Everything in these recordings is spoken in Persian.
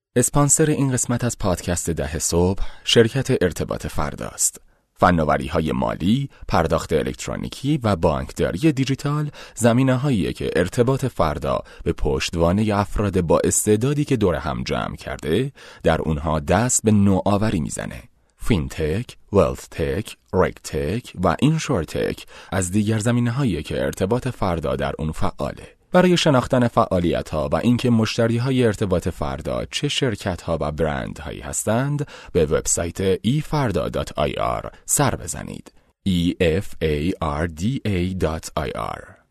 اسپانسر این قسمت از پادکست 10 صبح شرکت ارتباط فردا است. فناوری‌های مالی، پرداخت الکترونیکی و بانکداری دیجیتال زمینه‌هاییه که ارتباط فردا به پشتوانه افراد با استعدادی که دور هم جمع کرده در اونها دست به نوآوری میزنه. فینتک، ویلثتک، رگتک و اینشورتک از دیگر زمینه‌هاییه که ارتباط فردا در اون فعاله. برای شناختن فعالیت‌ها و اینکه مشتری‌های ارتباط فردا چه شرکت‌ها و برندهایی هستند، به وبسایت efarda.ir سر بزنید. efarda.ir.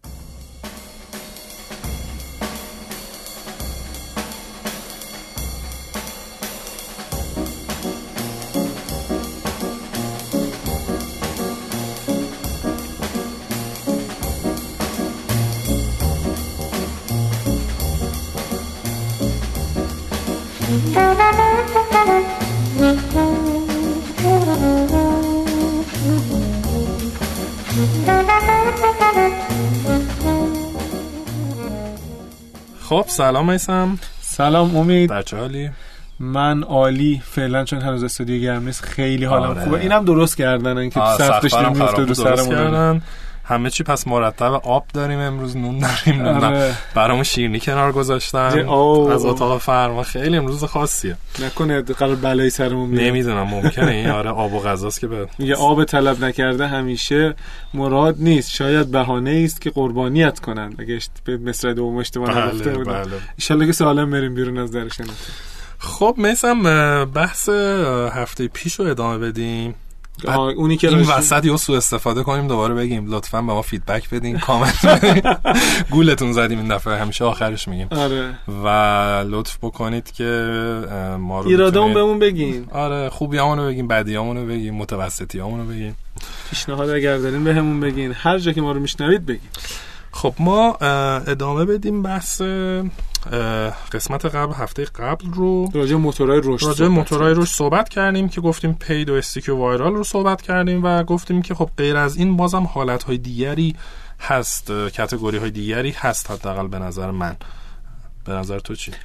خب سلام میسم. سلام امید. بچه حالی؟ من عالی فعلا، چون هنوز استودیو گرم نیست خیلی حالم خوبه. اینم درست کردن که سقفش نمیفته رو سرمون. همه چی پس مرتب. آب داریم امروز، نون داریم، برامون شیرینی کنار گذاشتن از اتاق فرما. خیلی امروز خاصیه. نکنه قرار بلایی سرمون بیاد؟ نمیدونم، ممکنه این آب و غذاست که میگه آب طلب نکرده همیشه مراد نیست، شاید بهانه است که قربانیت کنن. اگه به مصر دوم اشتباه نگفته بودم. ان شاء الله که سالم بریم بیرون از درشن. خب میسم بحث هفته پیشو ادامه بدیم. اونی که این وسط یه سوء استفاده کنیم دوباره بگیم لطفاً به ما فیدبک بدین، کامنت بدین. گولتون زدیم این دفعه، همیشه آخرش میگیم. آره. و لطف بکنید که ما رو ایرادامون بهمون بگین. آره، خوبیامونو بگین، بدیامونو بگین، متوسطیامونو بگین. پیشنهاد اگر دارین بهمون بگین. هر جا که ما رو میشنوید بگین. خب ما ادامه بدیم بحث قسمت قبل، هفته قبل رو راجع موتورهای رشد صحبت کردیم که گفتیم پید و استیک و وایرال رو صحبت کردیم و گفتیم که خب غیر از این بازم حالتهای دیگری هست، کاتگوری های دیگری هست. حداقل به نظر من. به نظر تو چی؟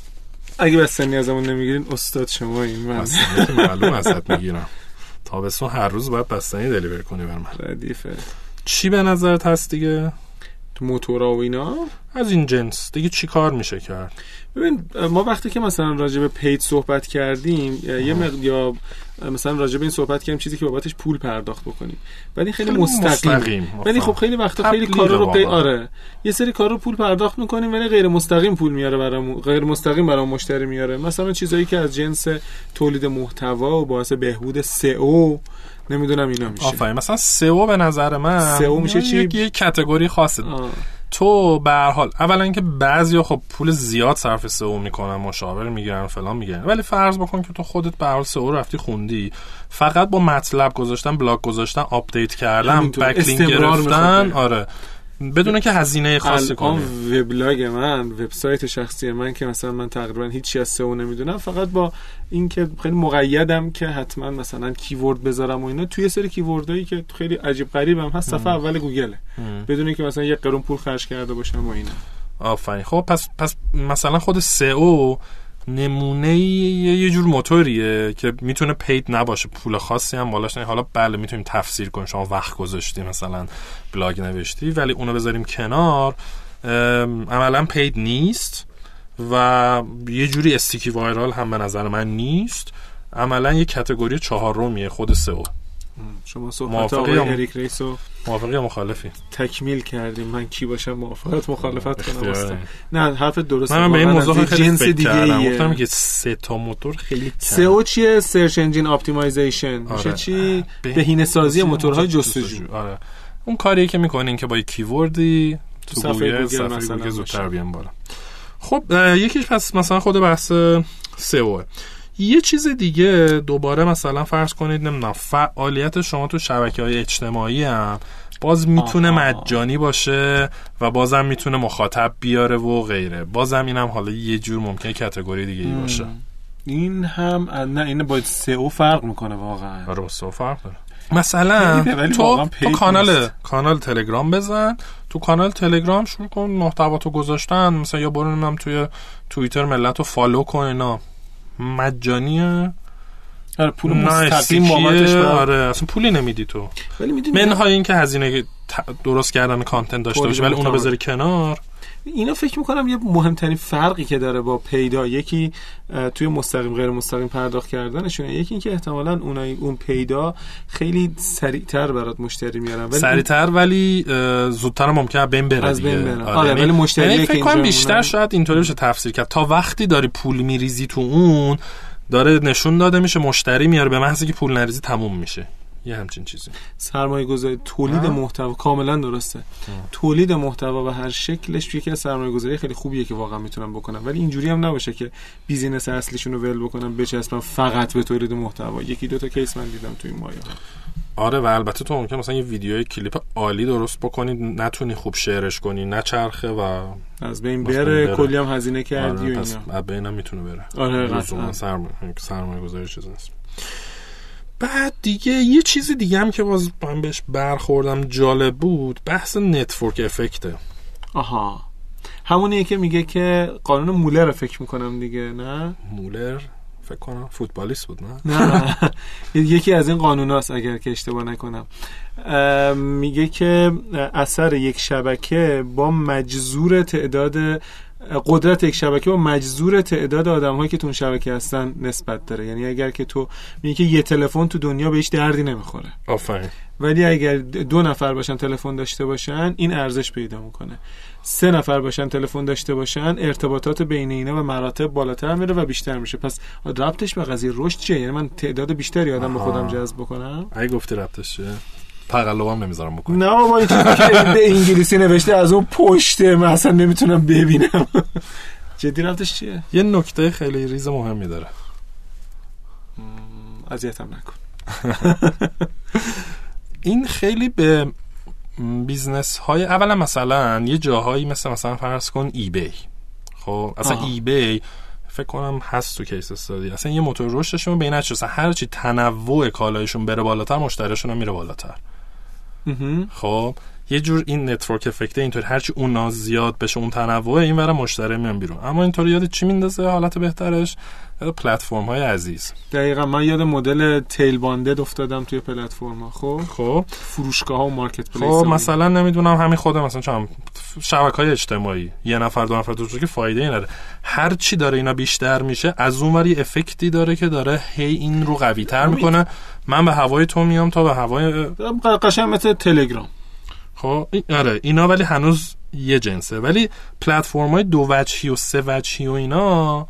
اگه بستنی ازمون نمیگیرین استاد شمایین. من معلوم ازت میگیرم. تابستون هر روز باید بستنی دلیور کنی بر من. ردیفه. چی به نظرت هست دیگه؟ تو موتورا و اینا از این جنس دیگه چی کار میشه کرد؟ ببین ما وقتی که مثلا راجع به پید صحبت کردیم یا مثلا راجع به این صحبت کردیم چیزی که بابتش پول پرداخت بکنیم، ولی خیلی مستقیم. ولی خب خیلی وقتا خیلی کارا رو آره یه سری کارا رو پول پرداخت میکنیم ولی غیر مستقیم پول میاره برامون، غیر مستقیم برام مشتری میاره. مثلا چیزایی که از جنس تولید محتوا و باعث بهبود SEO نمیدونم اینا میشه. آفرین. مثلا SEO به نظر من SEO میشه چی؟ یه کاتگوری خاصه. تو به هر حال اولا اینکه بعضیا خب پول زیاد صرف SEO میکنن، مشاور میگیرن فلان میگیرن، ولی فرض بکن که تو خودت به هر حال SEO رفتی خوندی، فقط با مطلب گذاشتن، بلاگ گذاشتن، آپدیت کردن، بکلینک گرفتن، آره، بدون که هزینه خاصی کنی. وبلاگ من، وبسایت شخصی من که مثلا من تقریبا هیچی از SEO نمیدونم، فقط با این که خیلی مقیدم که حتما مثلا کیورد بذارم و اینا، توی سری کیوردایی که خیلی عجیب غریبم هست صفحه اول گوگله، بدون که مثلا یک قرون پول خرج کرده باشم و اینا. آفرین. خب پس مثلا خود SEO نمونه یه جور موتوریه که میتونه پید نباشه، پول خاصی هم بالاش نه. حالا بله میتونیم تفسیر کنیم، شما وقت گذاشتی مثلا بلاگ نوشتی، ولی اونو بذاریم کنار، عملا پید نیست و یه جوری استیکی وایرال هم به نظر من نیست. عملا یه کاتگوری چهارمیه خود SEO. شما صحبت آقای اریک ریسو موافقی یا مخالفی تکمیل کردیم. من کی باشم موافقت مخالفت کنم؟ نه حرف درسته. من به این موضوع خیلی جنس دیگه گفتم که 3 تا موتور خیلی SEO چیه؟ سرچ انجین اپتیمایزیشن میشه چی؟ بهینه‌سازی موتورهای جستجو. آره، اون کاریه که میکنین که با یک کیوردی تو صفحه گوگل زودتر بیان بالا. خب یکیش پس مثلا خود بحث SEO. یه چیز دیگه دوباره مثلا فرض کنید نمیدونم فعالیت شما تو شبکه‌های اجتماعی هم باز میتونه مجانی باشه و بازم میتونه مخاطب بیاره و غیره. بازم اینم حالا یه جور ممکنه کاتگوری دیگه ای باشه. این هم نه، این با SEO فرق میکنه واقعا. آره، با SEO فرق داره. مثلا تو کانال تلگرام بزن، تو کانال تلگرام شروع کن محتواتو گذاشتن، مثلا یا برو نمیدونم توی توییتر ملتو فالو کن، اینا مجانیه. آره پول مستقیم بابتش. آره اصلا پولی نمیدی تو، ولی میدونی منهای این که هزینه درست کردن کانتنت داشته باشه ولی اونو بذاری کنار. اینا فکر میکنم یه مهمترین فرقی که داره با پیدا، یکی توی مستقیم غیر مستقیم پرداخت کردنشونه، یکی این که احتمالاً اون پیدا خیلی سریعتر برات مشتری میارن، ولی سریعتر ولی زودتر ممکنه بین بره. از بین بره. آره ولی مشتری فکر کنم بیشتر شاید اینطوری بشه تفسیر کرد، تا وقتی داری پول میریزی تو اون داره نشون داده میشه مشتری میاره، به محض اینکه پول نریزی تموم میشه. یه همچین چیزی. سرمایه‌گذاری تولید محتوا کاملا درسته. تولید محتوا و هر شکلش یکی از سرمایه‌گذاری خیلی خوبیه که واقعا میتونن بکنن، ولی اینجوری هم نباشه که بیزینس اصلیشون رو ول بکنن بچسبن فقط به تولید محتوا. یکی دو تا کیس من دیدم تو این مایه‌ها. آره و البته تو ممکنه مثلا یه ویدیوی کلیپ عالی درست بکنی، نتونی خوب شیرش کنی، نچرخه و از بین بره، کلی هم هزینه کردی. آره و اینا. پس بینم میتونه بره. آره قطعا سرمایه‌گذاری چیزی نیست. بعد دیگه یه چیز دیگه هم که باز من بهش برخوردم جالب بود، بحث نتورک افکته. آها، همونیه که میگه که قانون مولر رو فکر میکنم دیگه، نه؟ مولر فکر کنم فوتبالیست بود، نه؟ نه یکی از این قانوناست اگر که اشتباه نکنم. میگه که اثر یک شبکه با مجذور تعداد قدرت یک شبکه با مجذور تعداد آدم‌هایی که تو اون شبکه هستن نسبت داره. یعنی اگر که تو میگی که یه تلفن تو دنیا به هیچ دردی نمیخوره، آفرین، ولی اگر 2 نفر باشن تلفن داشته باشن این ارزش پیدا میکنه. 3 نفر باشن تلفن داشته باشن ارتباطات بین اینا به مراتب بالاتر میره و بیشتر میشه. پس ربطش به قضیه رشد چیه؟ یعنی من تعداد بیشتری آدم به خودم جذب بکنم. اگه گفتی ربطش چیه؟ تقلبم نمیذارم بکنی. نه بابا این چیزی که انگلیسی نوشته از اون پشته من اصلا نمیتونم ببینم. جدی ربطش چیه؟ یه نکته خیلی ریز مهمی داره. اذیتم نکن. این خیلی به بیزنس های اولا مثلا یه جاهایی مثلا فرض کن ایبی، خب اصلا ایبی فکر کنم هست تو کیس استادی، اصلا یه موتور رشدشون بین اصلا هر چی تنوع کالایشون بره بالاتر مشتریشون هم میره بالاتر. خب یه جور این نتورک افکت اینطوری هرچی اون زیاد بشه اون تنوع اینورا مشتری میان بیرون. اما اینطوری یاد چی میندازه حالت بهترش؟ یاد پلتفرم های عزیز. دقیقاً من یاد مدل تیل باندد افتادم توی پلتفرم ها. خب فروشگاه ها و مارکت پلیس. خب مثلا نمیدونم همین خودم مثلا چون شبکه‌های اجتماعی یه نفر دو نفر تو که فایده ای نداره، هر چی داره اینا بیشتر میشه از اون وری افکتی داره که داره هی این رو قوی تر میکنه. من به هوای تو میام تا به هوای قشنگ مثل تلگرام. خب آره اینا ولی هنوز یه جنسه، ولی پلتفرم‌های 2 وجهی و 3 وجهی و اینا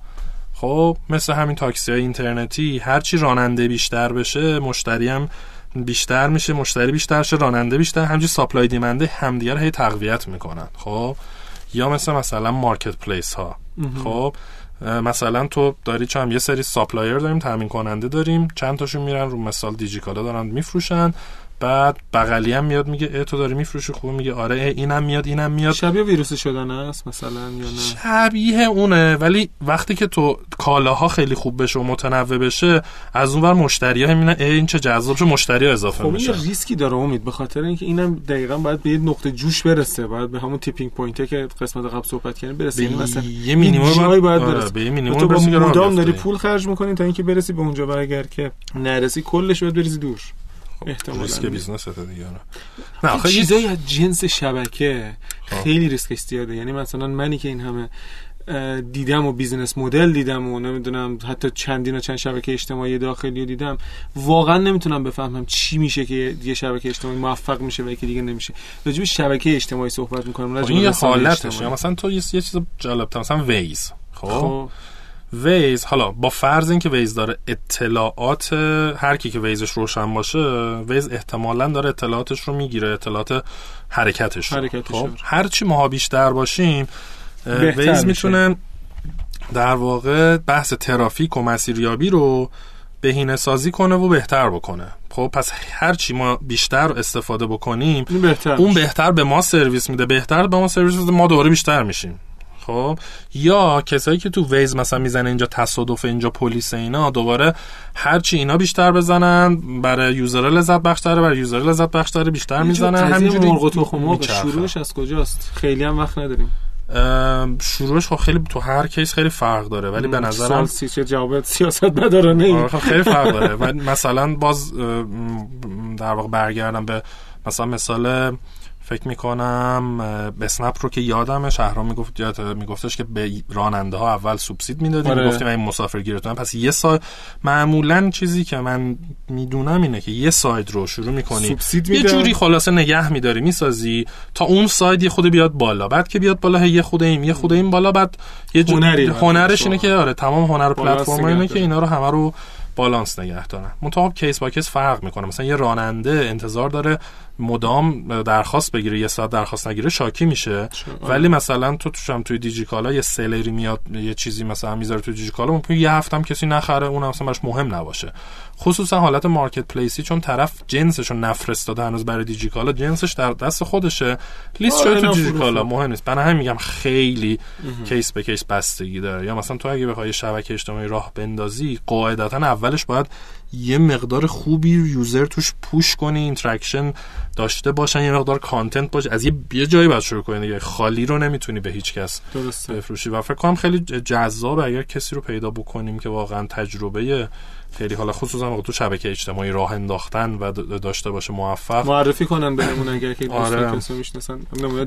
خب مثل همین تاکسی‌های اینترنتی هرچی راننده بیشتر بشه مشتری هم بیشتر میشه، مشتری بیشتر شه راننده بیشتر، همینجوری ساپلای دیمنده همدیگه رو هی تقویت میکنن. خب یا مثلا مارکت پلیس ها، خب مثلا تو داری چم یه سری ساپلایر داریم، تامین کننده داریم، چند تاشون میرن رو مثال دیجیکالا دارن میفروشن، بعد بغلی هم میاد میگه تو داری میفروشی، خوب میگه آره اینم میاد. شبیه ویروس شدن است مثلا یا نه؟ شبیه اونه، ولی وقتی که تو کالاها خیلی خوب بشه و متنوع بشه از اونور مشتری‌ها میبینن این چه جذاب شه، مشتری‌ها اضافه میشه. خب این ریسکی داره امید، به خاطر اینکه اینم دقیقاً باید به یه نقطه جوش برسه، باید به همون تیپینگ پوینته که قسمت قبل صحبت کردیم برسه. یعنی مثلا یه مینیمم باید برسه، به یه مینیمم برسه که مدام داری پول خرج می‌کنی تا اینکه برسی به اونجا، و اگر که نرسی کلش باید بریزی دور. احتمالاً ریسک بیزنسه دیگه. نه آخه چیزای از جنس شبکه خیلی ریسکش زیاده. یعنی مثلا منی که این همه دیدم و بیزنس مدل دیدم و نمیدونم حتی چند شبکه اجتماعی داخلی رو دیدم، واقعا نمیتونم بفهمم چی میشه که یه شبکه اجتماعی موفق میشه و یکی دیگه نمیشه. راجع به شبکه اجتماعی صحبت میکنم، راجع به حالتش. مثلا تو یه چیز جالب مثلا ویز، خب ویز، حالا با فرض اینکه ویز داره اطلاعات هر کی که ویزش روشن باشه، ویز احتمالاً داره اطلاعاتش رو میگیره، اطلاعات حرکتش خب هر چی ماها بیشتر باشیم ویز میتونه در واقع بحث ترافیک و مسیریابی رو بهینه سازی کنه و بهتر بکنه. خب پس هر چی ما بیشتر استفاده بکنیم اون بهتر به ما سرویس میده، بهتر به ما سرویس میده، ما دوباره بیشتر میشیم. خب یا کسایی که تو ویز مثلا میزنه اینجا تصادف، اینجا پلیس، اینا دوباره هرچی اینا بیشتر بزنن برای یوزر لذت بخش‌تره، برای یوزر لذت بخش‌تره بیشتر میزنن. همینجوری مرغ و تخم شروعش از کجاست؟ خیلی هم وقت نداریم. شروعش خیلی تو هر کیس خیلی فرق داره، ولی به نظرم چه جواب سیاستمدارانه ای خیلی فرق داره. و مثلا باز در واقع برگردم به مثال فکر میکنم اسنپ رو که یادمه شهرام میگفتش که به راننده ها اول سوبسید میدادیم، میگفتیم این مسافرگیرتون، پس یه سایت معمولا چیزی که من میدونم اینه که یه سایت رو شروع میکنی یه جوری خلاصه نگه میداری میسازی تا اون سایت یه خود بیاد بالا، بعد که بیاد بالا یه خود این بالا، بعد یه جوری هنرش اینه که آره تمام هنر پلتفرم اینه که اینا رو همه رو بالانس نگه دارن. منتها کیس با کیس فرق میکنه. مثلا یه راننده انتظار داره مدام درخواست بگیره، یه ساعت درخواست نگیره شاکی میشه. ولی مثلا توی دیجیکالا یه سلری میاد یه چیزی مثلا میذاره توی دیجیکالا، ممکنه یه هفته هم کسی نخره، اون اصلا براش مهم نباشه. خصوصا حالت مارکت پلیسی، چون طرف جنسشو نفرستاده هنوز برای دیجیکالا، جنسش در دست خودشه، لیست شده تو دیجیکالا، مهم نیست. بنابراین میگم خیلی کیس به کیس بستگی داره. یا مثلا تو اگه بخوای شبکه اجتماعی راه بندازی، قاعدتا اولش باید یه مقدار خوبی یوزر توش پوش کنی، اینتراکشن داشته باشن، یه مقدار کانتنت باشه، از یه جایی باید شروع کنی دیگه. خالی رو نمیتونی به هیچ کس بفروشی. و فکر کنم خیلی جذاب اگر کسی رو پیدا بکنیم که واقعا تجربه خیلی حالا خصوصا تو شبکه اجتماعی راه انداختن و داشته باشه، موفق معرفی کنن بهمون اگر که کسی میشناسن،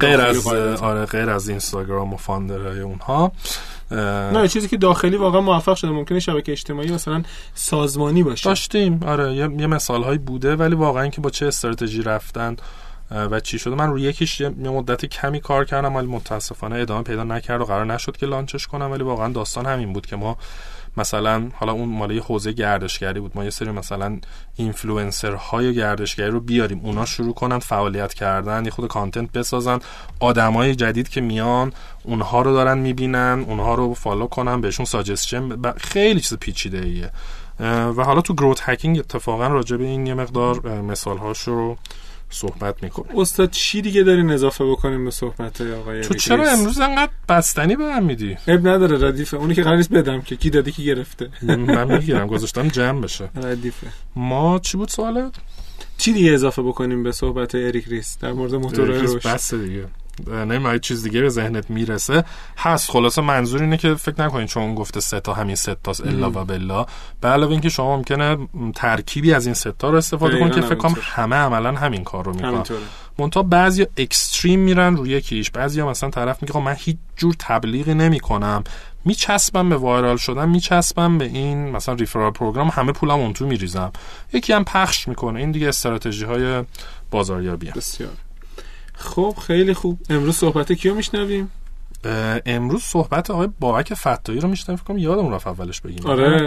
غیر از اینستاگرام و فاندرهای اونها. نه چیزی که داخلی واقعا موفق شده، ممکنه شبکه اجتماعی مثلا سازمانی باشه. داشتیم یه مثال‌هایی بوده، ولی واقعا که با چه استراتژی رفتن و چی شده. من روی یکیش یه مدت کمی کار کردم، ولی متاسفانه ادامه پیدا نکرد و قرار نشد که لانچش کنم. ولی واقعا داستان همین بود که ما مثلا حالا اون مال یه حوزه گردشگری بود، ما یه سری مثلا اینفلوئنسرهای گردشگری رو بیاریم، اونا شروع کنن فعالیت کردن، یه خود کانتنت بسازن، آدمای جدید که میان اونها رو دارن میبینن، اونها رو فالو کنن، بهشون ساجستشن، خیلی چیز پیچیده ایه. و حالا تو گروت هکینگ اتفاقا راجع به این یه مقدار مثال‌هاش رو صحبت میکنه. استاد چی دیگه دارین اضافه بکنیم به صحبت آقای تو چرا امروز انقدر بستنی به من میدی؟ اب نداره، ردیفه. اونی که قرار نیست بدم که کی دادی کی گرفته. من میگیرم، گذاشتم جمع بشه. ردیفه. ما چی بود سوالت؟ چی دیگه اضافه بکنیم به صحبت اریک ریس در مورد موتور روش؟ بس دیگه نمی‌دونم چیز دیگه به ذهنت میرسه هست. خلاصه منظور اینه که فکر نکنید چون گفته سه تا همین سه تاست الا و بلا، به علاوه اینکه شما ممکنه ترکیبی از این سه تا رو استفاده کنید که فکر کنم همه عملا همین کار رو میکنن. منتها بعضیا اکستریم میرن روی یکیش، بعضیا مثلا طرف میگه من هیچ جور تبلیغی نمیکنم، میچسبم به وایرال شدن، میچسبم به این مثلا ریفرال پروگرام، همه پولم اون تو میریزم، یکی هم پخش میکنه. این دیگه استراتژی های بازاریابیه. بسیار خب، خیلی خوب. امروز صحبت کیو میشنویم؟ امروز صحبت آقای بابک فتاحی رو میشنویم. فکر کنم یادمون رفت اولش بگیم.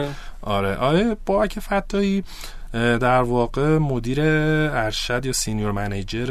آره بابک فتاحی در واقع مدیر ارشد یا سینیور منیجر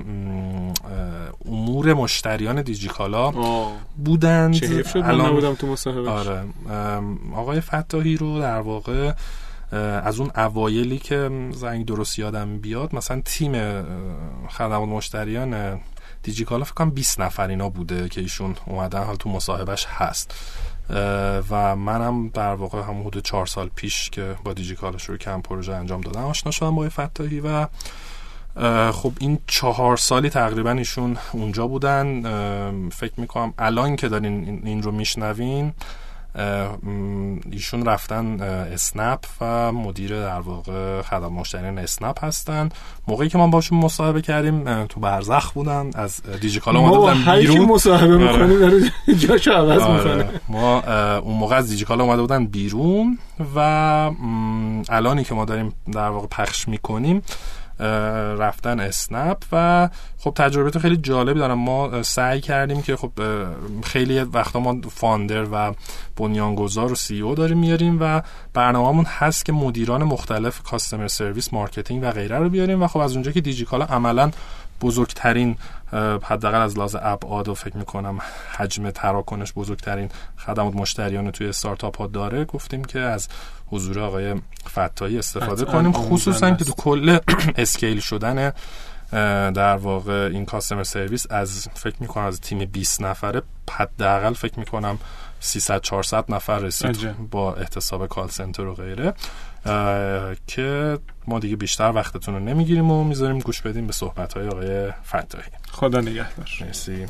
امور مشتریان دیجیکالا بودند. چه حیف شد من نبودم تو مصاحبهش. آره آقای فتاحی رو در واقع از اون اوایلی که زنگ درست یادم بیاد مثلا تیم خدمات مشتریان دیجیکالا فکر کنم 20 نفر اینا بوده که ایشون اومدن، حال تو مصاحبهش هست. و منم در واقع هم حدود 4 سال پیش که با دیجیکالا شروع کردم پروژه انجام دادم آشنا شدم با فتاحی و خب این 4 سالی تقریبا ایشون اونجا بودن. فکر میکنم الان که دارین این رو میشنوین ایشون رفتن اسنپ و مدیر در واقع خدمات مشتریان اسنپ هستن. موقعی که ما باشون مصاحبه کردیم تو برزخ بودن، از دیجیکالا اومده بودن بیرون. ما مصاحبه می‌کنیم داره جاشو عوض می‌کنه. ما اون موقع از دیجیکالا اومده بودن بیرون و الانی که ما داریم در واقع پخش می‌کنیم رفتن اسنپ و خب تجربه خیلی جالبی دارم. ما سعی کردیم که خب خیلی وقتا ما فاندر و بنیانگذار و سی او داریم میاریم و برنامه‌مون هست که مدیران مختلف کاستمر سرویس، مارکتینگ و غیره رو بیاریم و خب از اونجا که دیجیکالا عملاً بزرگترین حداقل از لحاظ ابعاد و فکر میکنم حجم تراکنش بزرگترین خدمات مشتریان توی استارتاپ ها داره، گفتیم که از حضور آقای فتاحی استفاده کنیم، خصوصا که تو کل اسکیل شدن در واقع این کاستمر سرویس از فکر میکنم از تیم 20 نفره حداقل فکر میکنم 300-400 نفر رسید با احتساب کال سنتر و غیره، که ما دیگه بیشتر وقتتون رو نمیگیریم و میذاریم گوش بدیم به صحبت‌های آقای فتاحی. خدا نگهدار. مرسی.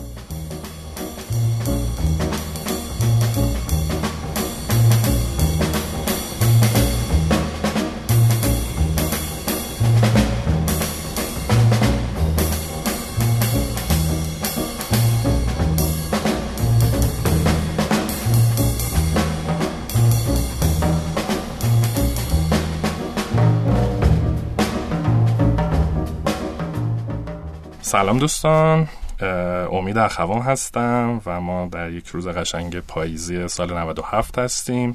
سلام دوستان، امید اخوان هستم و ما در یک روز قشنگ پاییزی سال 97 هستیم.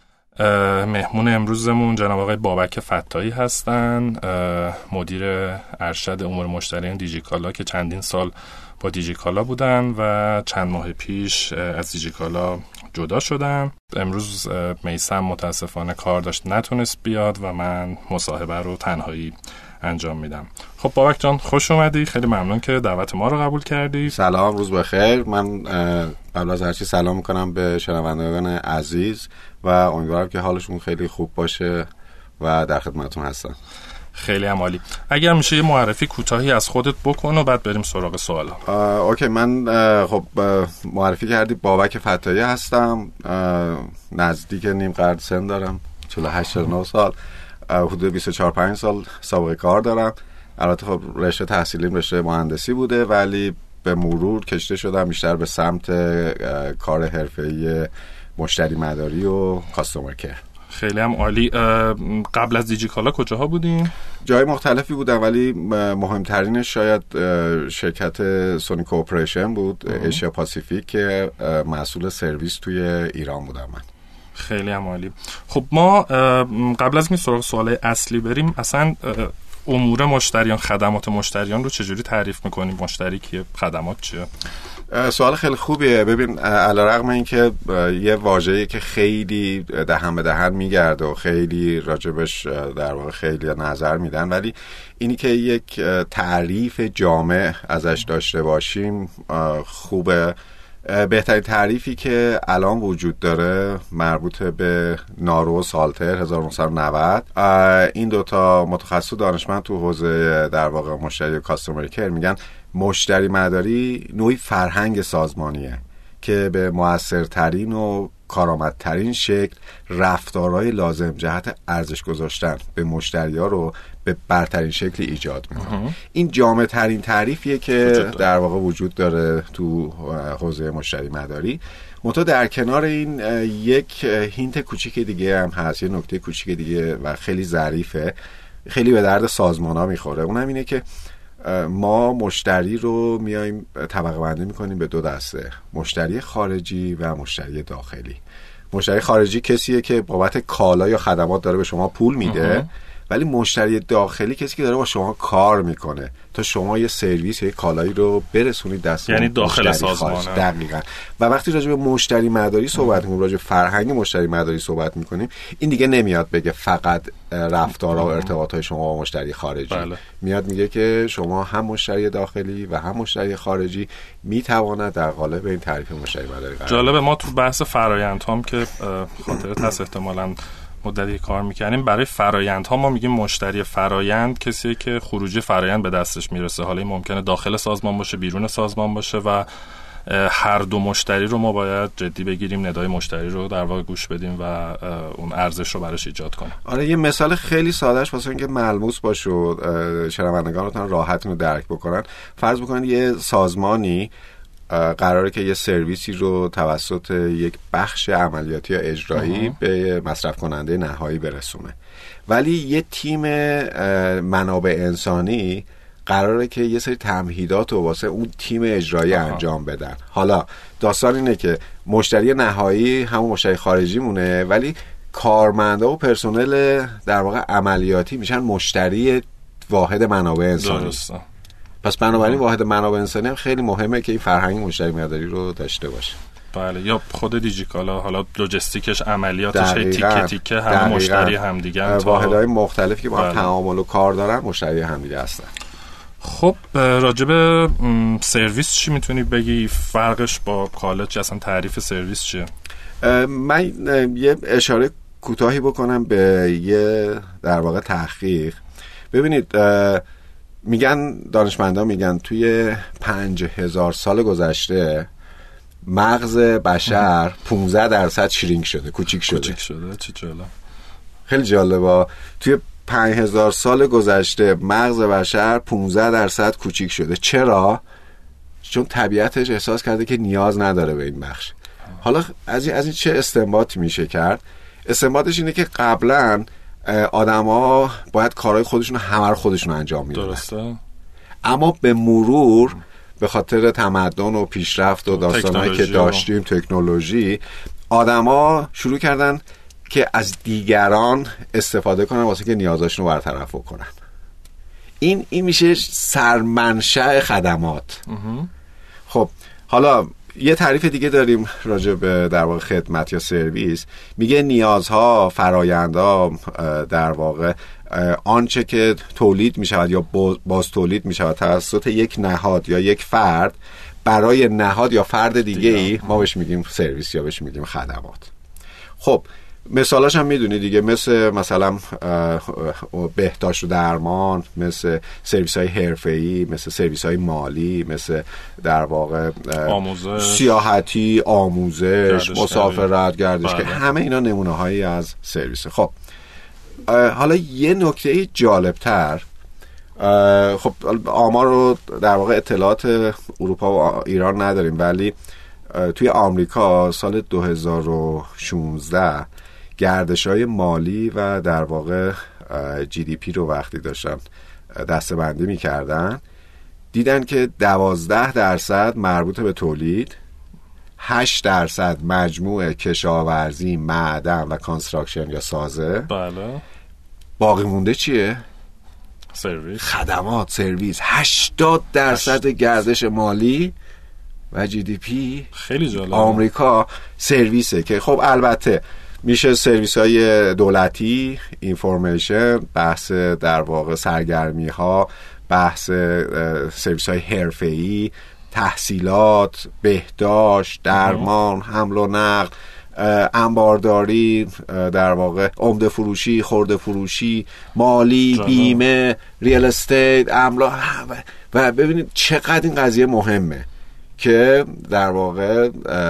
مهمون امروزمون جناب آقای بابک فتاحی هستن، مدیر ارشد امور مشتریان دیجیکالا که چندین سال با دیجیکالا بودن و چند ماه پیش از دیجیکالا جدا شدن. امروز میثم متاسفانه کار داشت نتونست بیاد و من مصاحبه رو تنهایی انجام میدم. خب بابک جان خوش اومدی، خیلی ممنون که دعوت ما رو قبول کردی. سلام، روز بخیر. من قبل از هر چیز سلام میکنم به شنوندگان عزیز و امیدوارم که حالشون خیلی خوب باشه و در خدمتتون هستم. خیلی عالی. اگر میشه یه معرفی کوتاهی از خودت بکن و بعد بریم سراغ سوالا. اوکی، من خب معرفی کردی، بابک فتاحی هستم، نزدیک نیم قرن سن دارم، 48-49 سال، حدود 24-25 سال سابقه کار دارم. البته خب رشته تحصیلیم رشته مهندسی بوده ولی به مرور کشیده شدم بیشتر به سمت کار حرفه‌ای مشتری مداری و کاستومر کیر. خیلی هم عالی. قبل از دیجیکالا کجاها بودین؟ جای مختلفی بودم ولی مهمترینش شاید شرکت سونی کوپریشن بود، ایشیا پاسیفیک، که مسئول سرویس توی ایران بودم من. خیلی هم عالی. خب ما قبل از اینکه سراغ سوال اصلی بریم، اصلا امور مشتریان، خدمات مشتریان رو چجوری تعریف میکنیم؟ مشتری کیه؟ خدمات چیه؟ سوال خیلی خوبیه. ببین، علیرغم اینکه یه واژه‌ای که خیلی دهن به دهن میگرده و خیلی راجبش در واقع خیلی نظر میدن، ولی اینی که یک تعریف جامع ازش داشته باشیم خوبه. بهترین تعریفی که الان وجود داره مربوط به نارو سالتر 1990. این دوتا متخصص دانشمند تو حوزه در واقع مشتری کاستومر کیر میگن مشتری مداری نوعی فرهنگ سازمانیه که به موثرترین و کارآمدترین شکل رفتارهای لازم جهت ارزش گذاشتن به مشتری‌ها رو به برترین شکل ایجاد میکنه. این جامع ترین تعریفیه که در واقع وجود داره تو حوزه مشتری مداری. منتها در کنار این یک هینت کوچیک دیگه هم هست، یه نکته کوچیک دیگه و خیلی ظریفه، خیلی به درد سازمان‌ها میخوره. اونم اینه که ما مشتری رو میایم طبقه بندی میکنیم به دو دسته، مشتری خارجی و مشتری داخلی. مشتری خارجی کسیه که بابت کالا یا خدمات داره به شما پول میده، ولی مشتری داخلی کسی که داره با شما کار میکنه تا شما یه سرویس یا یه کالایی رو برسونید دست، یعنی داخل سازمان. دقیقاً. و وقتی راجع به مشتری مداری صحبت میکنیم، راجع به فرهنگ مشتری مداری صحبت میکنیم، این دیگه نمیاد بگه فقط رفتارها و ارتباطات شما با مشتری خارجی. بله. میاد میگه که شما هم مشتری داخلی و هم مشتری خارجی میتواند در قالب این تعریف مشتری مداری قرار. جالبه، ما تو بحث فرآیندها که خاطرت هست احتمالاً مدتی کار میکنیم، برای فرآیندها ما میگیم مشتری فرآیند کسیه که خروجی فرآیند به دستش میرسه. حالا این ممکنه داخل سازمان باشه، بیرون سازمان باشه و هر دو مشتری رو ما باید جدی بگیریم، ندای مشتری رو در واقع گوش بدیم و اون ارزش رو براش ایجاد کنیم. آره، یه مثال خیلی سادهش واسه اینکه ملموس باشه و شنوندگانتون راحت اینو درک بکنن، فرض بکنید یه سازمانی قراره که یه سرویسی رو توسط یک بخش عملیاتی یا اجرایی به مصرف کننده نهایی برسونه، ولی یه تیم منابع انسانی قراره که یه سری تمهیدات رو واسه اون تیم اجرایی انجام بدن. حالا داستان اینه که مشتری نهایی همون مشتری خارجی مونه، ولی کارمندا و پرسنل در واقع عملیاتی میشن مشتری واحد منابع انسانی. درسته. پس بنابراین واحد منابع انسانی هم خیلی مهمه که این فرهنگ مشتری مداری رو داشته باشه. بله، یا خود دیجیکالا حالا لوجستیکش، عملیاتش، تیکه تیکه همه مشتری همدیگه، واحدهای مختلفی که با هم تعامل و کار دارن مشتری همدیگه هستن. خب راجب سرویس چی میتونی بگی؟ فرقش با کالا چی؟ اصلا تعریف سرویس چیه؟ من یه اشاره کوتاهی بکنم به یه در واقع تحقیق. ببینید میگن دانشمندان میگن توی 5000 سال گذشته مغز بشر 15% شرینک شده، کوچیک شده. چه جالب. خیلی جالبه. توی 5000 سال گذشته مغز بشر 15% کوچیک شده. چرا؟ چون طبیعتش احساس کرده که نیاز نداره به این بخش. حالا از این چه استنباطی میشه کرد؟ استنباطش اینه که قبلا آدما باید کارهای خودشون همه رو خودشون انجام میدادن. درسته. اما به مرور به خاطر تمدن و پیشرفت و داستانهایی که داشتیم، تکنولوژی، آدما شروع کردن که از دیگران استفاده کنن واسه که نیازاشون رو برطرف کنن. این میشه سرمنشأ خدمات. خب حالا یه تعریف دیگه داریم راجع به در واقع خدمت یا سرویس. میگه نیازها، فرآیندها، در واقع آنچه که تولید میشود یا باز تولید میشود توسط یک نهاد یا یک فرد برای نهاد یا فرد دیگه‌ای، ما بهش میگیم سرویس یا بهش میگیم خدمات. خب مثالاش هم میدونی دیگه، مثلا بهداشت و درمان، مثل سرویس های حرفه‌ای، مثل سرویس های مالی، مثل در واقع آموزش، سیاحتی، آموزش، مسافرت، گردش، که همه اینا نمونه هایی از سرویس. خب حالا یه نکته جالبتر، خب آمار رو در واقع اطلاعات اروپا و ایران نداریم، ولی توی آمریکا سال 2016 گردش‌های مالی و در واقع GDP رو وقتی داشتن دسته‌بندی می‌کردن، دیدن که 12% مربوط به تولید، 8% مجموع کشاورزی، معدن و کانستراکشن یا سازه. بله. باقی مونده چیه؟ سرویس، خدمات، سرویس. 80% گردش مالی و GDP خیلی جالب آمریکا سرویسه، که خب البته میشه سرویس های دولتی، اینفورمیشن، بحث در واقع سرگرمی ها، بحث سرویس های حرفه‌ای، تحصیلات، بهداشت، درمان، حمل و نقل، انبارداری، در واقع عمده فروشی، خرده فروشی، مالی، بیمه، ریال استیت، املاک. و ببینید چقدر این قضیه مهمه که در واقع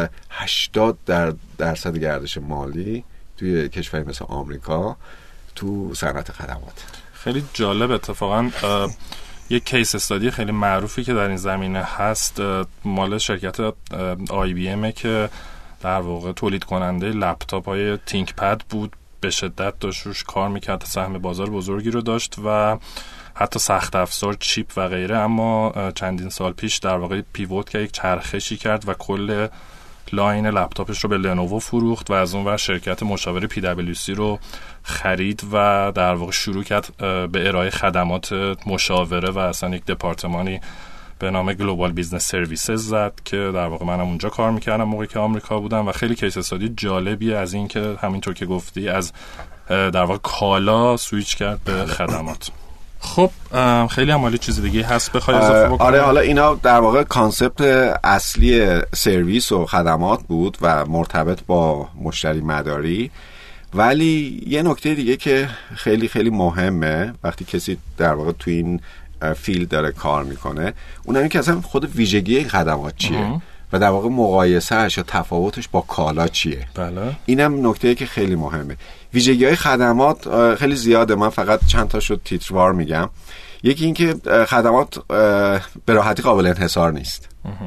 80% گردش مالی توی کشوری مثل آمریکا تو صنعت خدمات. خیلی جالب. اتفاقا یک کیس استادی خیلی معروفی که در این زمینه هست مال شرکت IBM که در واقع تولید کننده لپتاپ های تینک پد بود، به شدت داشت روش کار میکرد، سهم بازار بزرگی رو داشت و حتی سخت افزار، چیپ و غیره. اما چندین سال پیش در واقع پیوت که یک چرخشی کرد و کل لاین لپتاپش رو به لنوو فروخت و از اون ور شرکت مشاور PwC رو خرید و در واقع شروع کرد به ارائه خدمات مشاوره و اصلا یک دپارتمانی به نام گلوبال بیزنس سرویسز زد که در واقع منم اونجا کار میکردم موقعی که آمریکا بودم و خیلی کیس استادی جالبیه از این که همینطور که گفتی از در واقع کالا سویچ کرد به خدمات. خب خیلی عمالی چیز دیگه هست بخوای اضافه بکنی؟ آره، حالا اینا در واقع کانسپت اصلی سرویس و خدمات بود و مرتبط با مشتری مداری. ولی یه نکته دیگه که خیلی خیلی مهمه وقتی کسی در واقع تو این فیلد داره کار میکنه، اونم این که اصلا خود ویژگی خدمات چیه و در واقع مقایسهش یا تفاوتش با کالا چیه. بله. اینم نکته‌ای که خیلی مهمه. ویژگی‌های خدمات خیلی زیاده، من فقط چند تاشو تیتروار میگم. یکی این که خدمات به راحتی قابل انحصار نیست.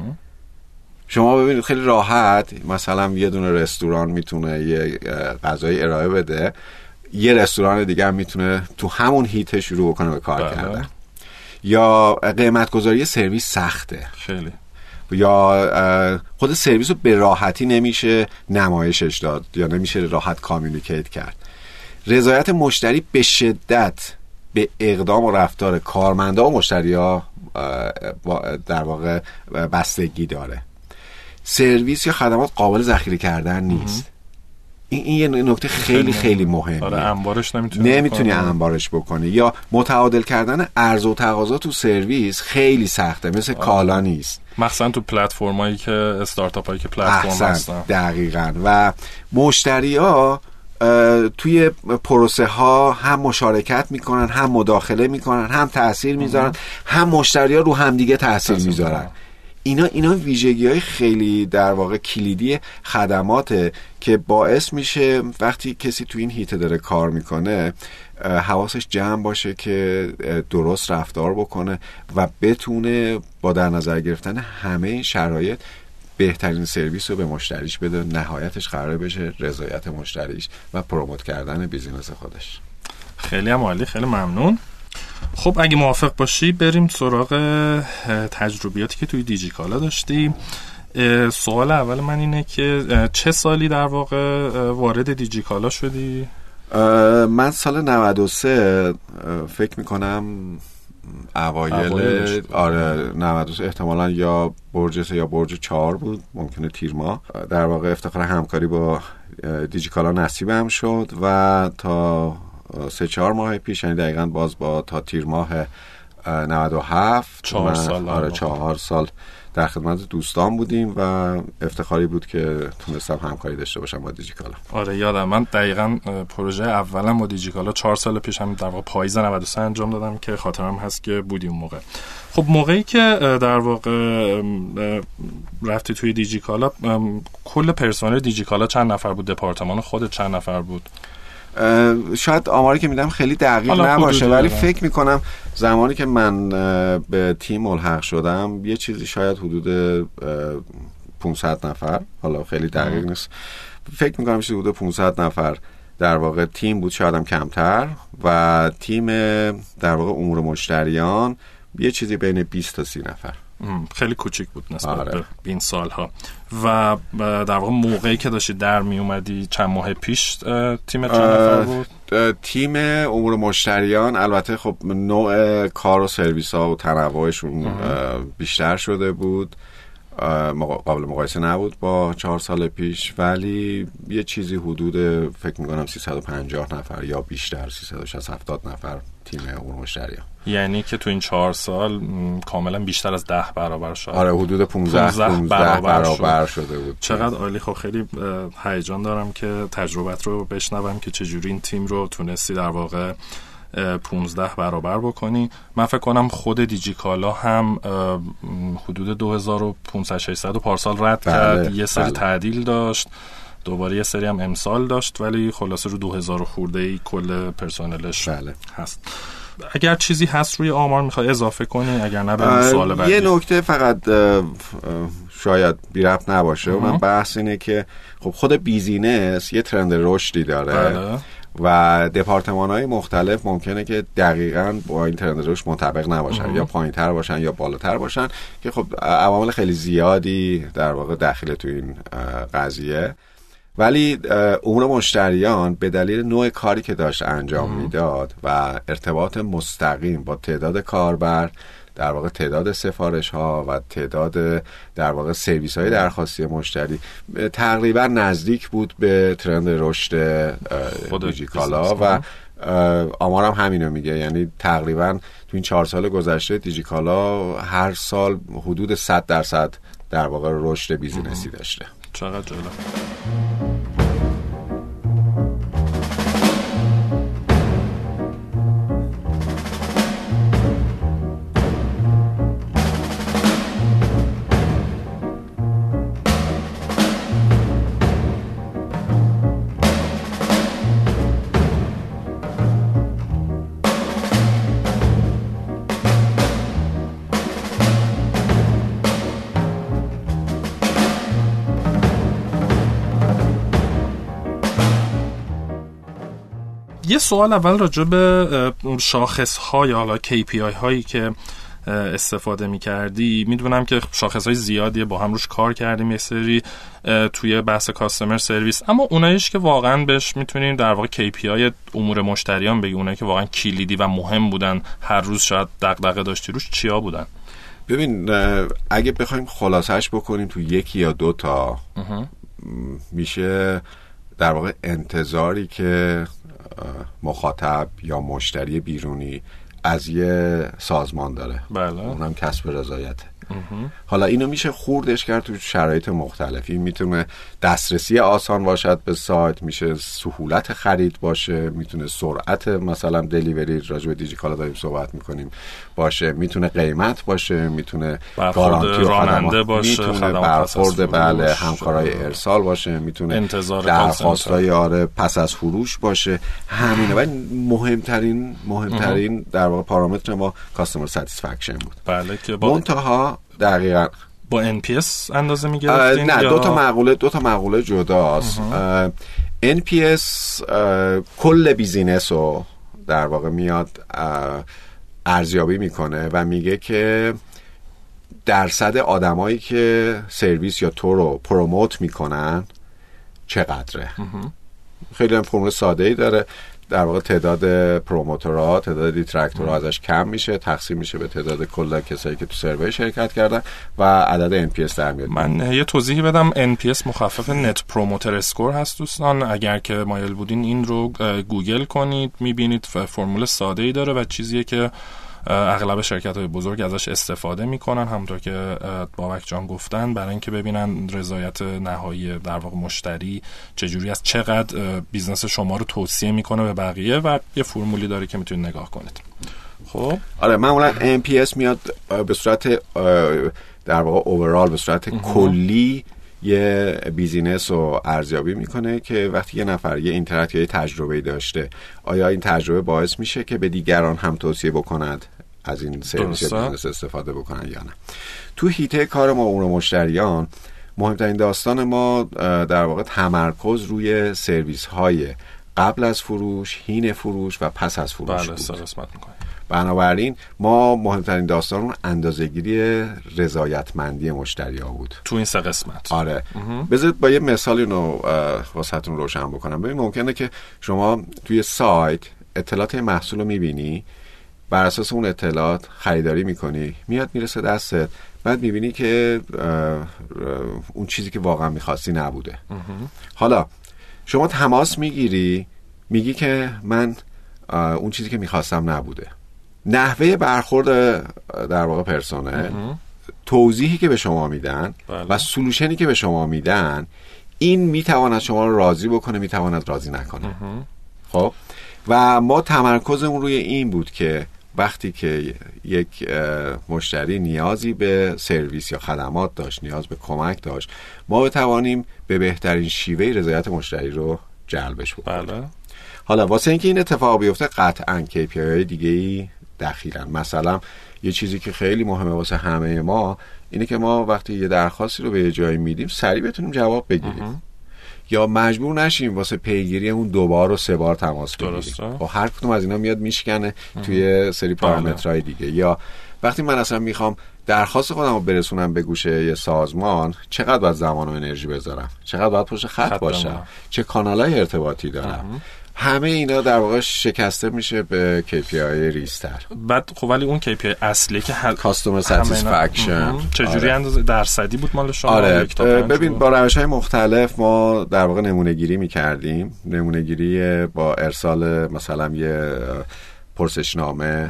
شما ببینید خیلی راحت مثلا یه دونه رستوران میتونه یه غذای ارائه بده، یه رستوران دیگه هم میتونه تو همون هیت شروع کنه به کار کردن. یا قیمت گذاری سرویس سخته خیلی، یا خود سرویس رو به راحتی نمیشه نمایشش داد یا نمیشه راحت کامیونیکیت کرد. رضایت مشتری به شدت به اقدام و رفتار کارمندا و مشتری‌ها در واقع بستگی داره. سرویس یا خدمات قابل ذخیره کردن نیست. این یه نکته خیلی خیلی مهمه. آره انبارش نمیتونی انبارش بکنی. یا متعادل کردن عرضه و تقاضا تو سرویس خیلی سخته، مثل کالا نیست، مخصوصا تو پلتفرمایی که استارتاپ هایی که پلتفرم هستن. دقیقاً. و مشتری‌ها توی پروسه ها هم مشارکت میکنن، هم مداخله میکنن، هم تأثیر میذارن، هم مشتری‌ها رو هم دیگه تأثیر میذارن. اینا ویژگی‌های خیلی در واقع کلیدی خدماته که باعث میشه وقتی کسی تو این هیته داره کار میکنه حواسش جمع باشه که درست رفتار بکنه و بتونه با در نظر گرفتن همه این شرایط بهترین سرویس رو به مشتریش بده. نهایتش قرار بشه رضایت مشتریش و پروموت کردن بیزینس خودش. خیلی عالی، خیلی ممنون. خب اگه موافق باشی بریم سراغ تجربیاتی که توی دیجیکالا داشتی. سوال اول من اینه که چه سالی در واقع وارد دیجیکالا شدی؟ من سال 93 فکر میکنم اوایل 93 احتمالاً یا برج 3 یا برج 4 بود، ممکنه تیر ماه. در واقع افتخار همکاری با دیجیکالا نصیبم شد و تا 3-4 ماه پیش، یعنی دقیقاً باز با تا تیر ماه 97 4 سال 4 سال در خدمت دوستان بودیم و افتخاری بود که تونستم همکاری داشته باشم با دیجیکالا. آره یادم، من دقیقاً پروژه اولم با دیجیکالا 4 سال پیش هم در واقع پاییز 93 انجام دادم که خاطرم هست که بودیم موقع. خب موقعی که در واقع رفتی توی دیجیکالا، کل پرسنل دیجیکالا چند نفر بود؟ دپارتمان خودت چند نفر بود؟ شاید آماری که میدم خیلی دقیق نباشه، ولی فکر میکنم زمانی که من به تیم ملحق شدم یه چیزی شاید حدود 500 نفر، حالا خیلی دقیق نیست، فکر میکنم چیزی حدود 500 نفر در واقع تیم بود، شاید هم کمتر. و تیم در واقع امور مشتریان یه چیزی بین 20 تا 30 نفر. خیلی کوچیک بود نسبت به این سالها. و در واقع موقعی که داشتی در می اومدی چند ماه پیش تیم چند نفر بود؟ تیم امور مشتریان البته خب نوع کار و سرویس ها و تنوعشون بیشتر شده بود، قابل مقایسه نبود با 4 سال پیش، ولی یه چیزی حدود فکر میکنم 350 نفر یا بیشتر، 360-70 نفر تیم امور مشتریان. یعنی که تو این 4 سال کاملا بیشتر از 10 برابر شد. آره حدود 15 برابر شده بود. چقدر عالی. خب خیلی هیجان دارم که تجربت رو بشنوم که چجوری این تیم رو تونستی در واقع 15 برابر بکنی. من فکر کنم خود دیجیکالا هم حدود 2500-600 پارسال رد کرد، یه سری تعدیل داشت، دوباره یه سری هم امسال داشت، ولی خلاصه رو 2000 خورده‌ای کل پرسنلش هست. اگر چیزی هست روی آمار میخوای اضافه کنی؟ اگر نه بریم سوال بعدی. یه نکته فقط شاید بی ربط نباشه، اونم بحث اینه که خب خود بیزینس یه ترند رشدی داره و دپارتمان‌های مختلف ممکنه که دقیقاً با این ترند رشد مطابق نباشن، یا پایین‌تر باشن یا بالاتر باشن، که خب عوامل خیلی زیادی در واقع داخل تو این قضیه. ولی امور مشتریان به دلیل نوع کاری که داشت انجام میداد و ارتباط مستقیم با تعداد کاربر، در واقع تعداد سفارش ها و تعداد در واقع سرویس های درخواستی مشتری، تقریبا نزدیک بود به ترند رشد دیجیکالا و آمارم همینو میگه. یعنی تقریبا تو این 4 سال گذشته دیجیکالا هر سال حدود 100% در واقع رشد بیزینسی داشته. چقدر جالب. یه سوال اول راجع به شاخص ها یا حالا KPI هایی که استفاده می کردی. میدونم که شاخص های زیادیه، با هم روش کار کردیم یه سری توی بحث کاستمر سرویس، اما اوناییش که واقعا بهش میتونیم در واقع KPI امور مشتریان بگی، اونایی که واقعا کلیدی و مهم بودن، هر روز شاید دغدغه داشتی روش، چیا بودن؟ ببین اگه بخوایم خلاصش بکنیم تو 1 یا 2 تا میشه در واقع انتظاری که مخاطب یا مشتری بیرونی از یه سازمان داره. بله. اونم کسب رضایته. حالا اینو میشه خوردش کرد تو شرایط مختلفی. میتونه دسترسی آسان باشد به سایت، میشه سهولت خرید باشه، میتونه سرعت مثلا دلیوری، راجع به دیجیکالا داریم صحبت میکنیم، باشه، میتونه قیمت باشه، میتونه گارانتی و خدمات باشه، میتونه برخورد بله همکارای ارسال باشه، میتونه درخواستای پس از فروش باشه. همینه. و مهمترین در واقع پارامتر ما کاستمر ساتیسفکشن بود. بله که منتها دقیقاً با NPS اندازه میگرفتین؟ نه، دو تا مقوله جداست. NPS کل بیزینس رو در واقع میاد ارزیابی میکنه و میگه که درصد آدمایی که سرویس یا تو رو پروموت میکنن چقدره. خیلی هم فرمول ساده‌ای داره. در واقع تعداد پروموتورها، تعداد دیترکتورها ازش کم میشه، تقسیم میشه به تعداد کل کسایی که تو سروی شرکت کردن و عدد NPS در میاد. من یه توضیحی بدم. NPS مخفف نت پروموتر اسکور هست دوستان. اگر که مایل بودین این رو گوگل کنید، میبینید فرمول ساده‌ای داره و چیزیه که اغلب شرکت‌های بزرگ ازش استفاده میکنن، همونطور که بابک جان گفتن، برای اینکه ببینن رضایت نهایی در واقع مشتری چجوری است، چقدر بیزنس شما رو توصیه میکنه به بقیه و یه فرمولی داره که میتونید نگاه کنید. خب آره، معمولا NPS میاد به صورت در واقع اوورال، به صورت کلی یه بیزینس رو ارزیابی میکنه که وقتی یه نفر یه اینتراکت یا یه تجربه داشته، آیا این تجربه باعث میشه که به دیگران هم توصیه بکند از این سرویس یا بیزینس استفاده بکنن یا نه. تو هیته کار ما امور مشتریان، مهمترین داستان ما در واقع تمرکز روی سرویس های قبل از فروش، حین فروش و پس از فروش بود. بنابراین ما مهمترین داستان اون اندازه‌گیری رضایتمندی مشتری ها بود تو این 3 قسمت. آره. بذارید با یه مثال اینو واسهتون روشن بکنم. ببین ممکنه که شما توی سایت اطلاعات محصول رو میبینی، بر اساس اون اطلاعات خریداری میکنی، میاد میرسه دستت، بعد میبینی که اون چیزی که واقعا میخواستی نبوده. حالا شما تماس میگیری، میگی که من اون چیزی که میخواستم نبوده. نحوه برخورد در واقع پرسنل، توضیحی که به شما میدن و سولوشنی که به شما میدن، این میتواند شما رو راضی بکنه، میتواند راضی نکنه. خب و ما تمرکزمون روی این بود که وقتی که یک مشتری نیازی به سرویس یا خدمات داشت، نیاز به کمک داشت، ما بتوانیم به بهترین شیوه رضایت مشتری رو جلبش بکنیم. بله. حالا واسه اینکه این اتفاق بیفته قطعاً KPI های دیگه‌ای دخیلن. مثلا یه چیزی که خیلی مهمه واسه همه ما اینه که ما وقتی یه درخواستی رو به یه جایی میدیم سریع بتونیم جواب بگیریم یا مجبور نشیم واسه پیگیری اون 2 بار و 3 بار تماس بگیریم. و هر کدوم از اینا میاد میشکنه توی سری پارامترهای دیگه. یا وقتی من اصلا میخوام درخواست خودم رو برسونم به گوشه یه سازمان، چقدر باید زمان و انرژی بذارم، چقدر باید پشت خط باشم، چه کانالای ارتباطی دارم. همه اینا در واقع شکسته میشه به KPI ریزتر. بعد خب ولی اون KPI اصلی که کاستمر ساتیسفکشن چجوری اندازه درصدی بود مال شما؟ آره ببین با روش‌های مختلف ما در واقع نمونه گیری می‌کردیم. نمونه گیری با ارسال مثلا یه پرسشنامه،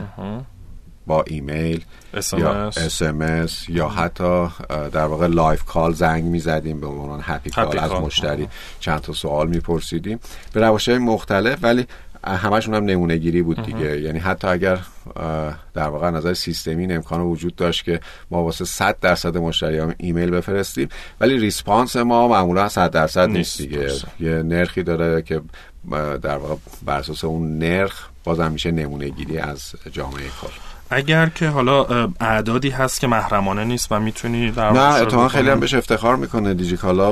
با ایمیل یا SMS یا حتی در واقع لایف کال زنگ میزدیم به عنوان هپی کال از مشتری، چند تا سوال میپرسیدیم به روش‌های مختلف، ولی همشون هم نمونه گیری بود دیگه. یعنی حتی اگر در واقع نظر سیستمی این امکان وجود داشت که ما واسه 100% مشتریان ایمیل بفرستیم، ولی ریسپانس ما معمولا 100% نیست دیگه. یه نرخی داره که در واقع بر اساس اون نرخ بازم میشه نمونه گیری از جامعه کل. اگر که حالا اعدادی هست که محرمانه نیست و میتونی در نه، اتفاقا خیلی هم بهش افتخار میکنه دیجیکالا.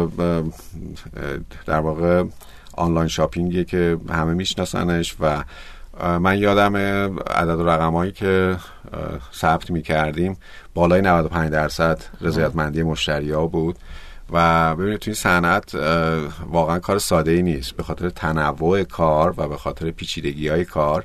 در واقع آنلاین شاپینگیه که همه میشناسنش و من یادم عدد و رقمایی که ثبت میکردیم بالای 95% رضایتمندی مشتری‌ها بود. و ببینید توی صنعت واقعا کار ساده‌ای نیست، به خاطر تنوع کار و به خاطر پیچیدگی‌های کار.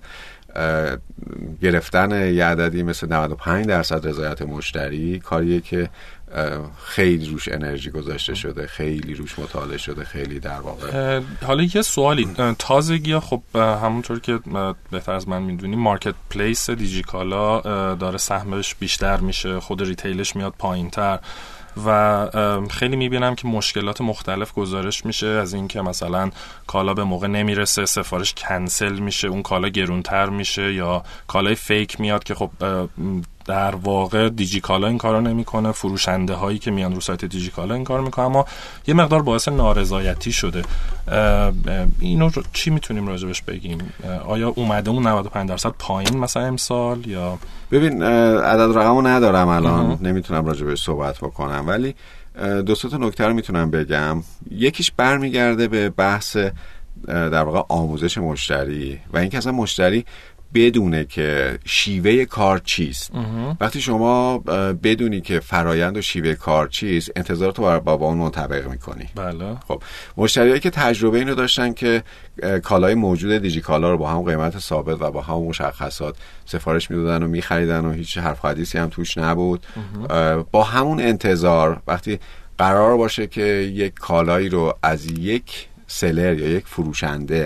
گرفتن یه عددی مثل 95% رضایت مشتری کاریه که خیلی روش انرژی گذاشته شده، خیلی روش مطالعه شده، خیلی در واقع. حالا یه سوالی، تازگی خب همونطور که بهتر از من میدونی مارکت پلیس دیجیکالا داره سهمش بیشتر میشه، خود ریتیلش میاد پایینتر و خیلی میبینم که مشکلات مختلف گزارش میشه، از این که مثلا کالا به موقع نمیرسه، سفارش کنسل میشه، اون کالا گرونتر میشه، یا کالای فیک میاد که خب در واقع دیجیکالا این کارو نمیکنه، فروشنده هایی که میان رو سایت دیجیکالا این کارو میکنه، اما یه مقدار باعث نارضایتی شده. اینو چی میتونیم راجبش بگیم؟ آیا اومده اون 95% پایین مثلا امسال یا؟ ببین عدد رقمو ندارم الان، نمیتونم راجبش صحبت بکنم، ولی دو سه تا نکته رو میتونم بگم. یکیش برمیگرده به بحث در واقع آموزش مشتری و اینکه اصلا مشتری بدونه که شیوه کار چیست. وقتی شما بدونی که فرایند و شیوه کار چیست، انتظارات رو با اون منطبق میکنی. بله. خب مشتریایی که تجربه اینو داشتن که کالای موجود دیجیکالا رو با هم قیمت ثابت و با هم مشخصات سفارش میدادن و میخریدن و هیچ حرف حدیثی هم توش نبود، با همون انتظار وقتی قرار باشه که یک کالایی رو از یک سلر یا یک فروشنده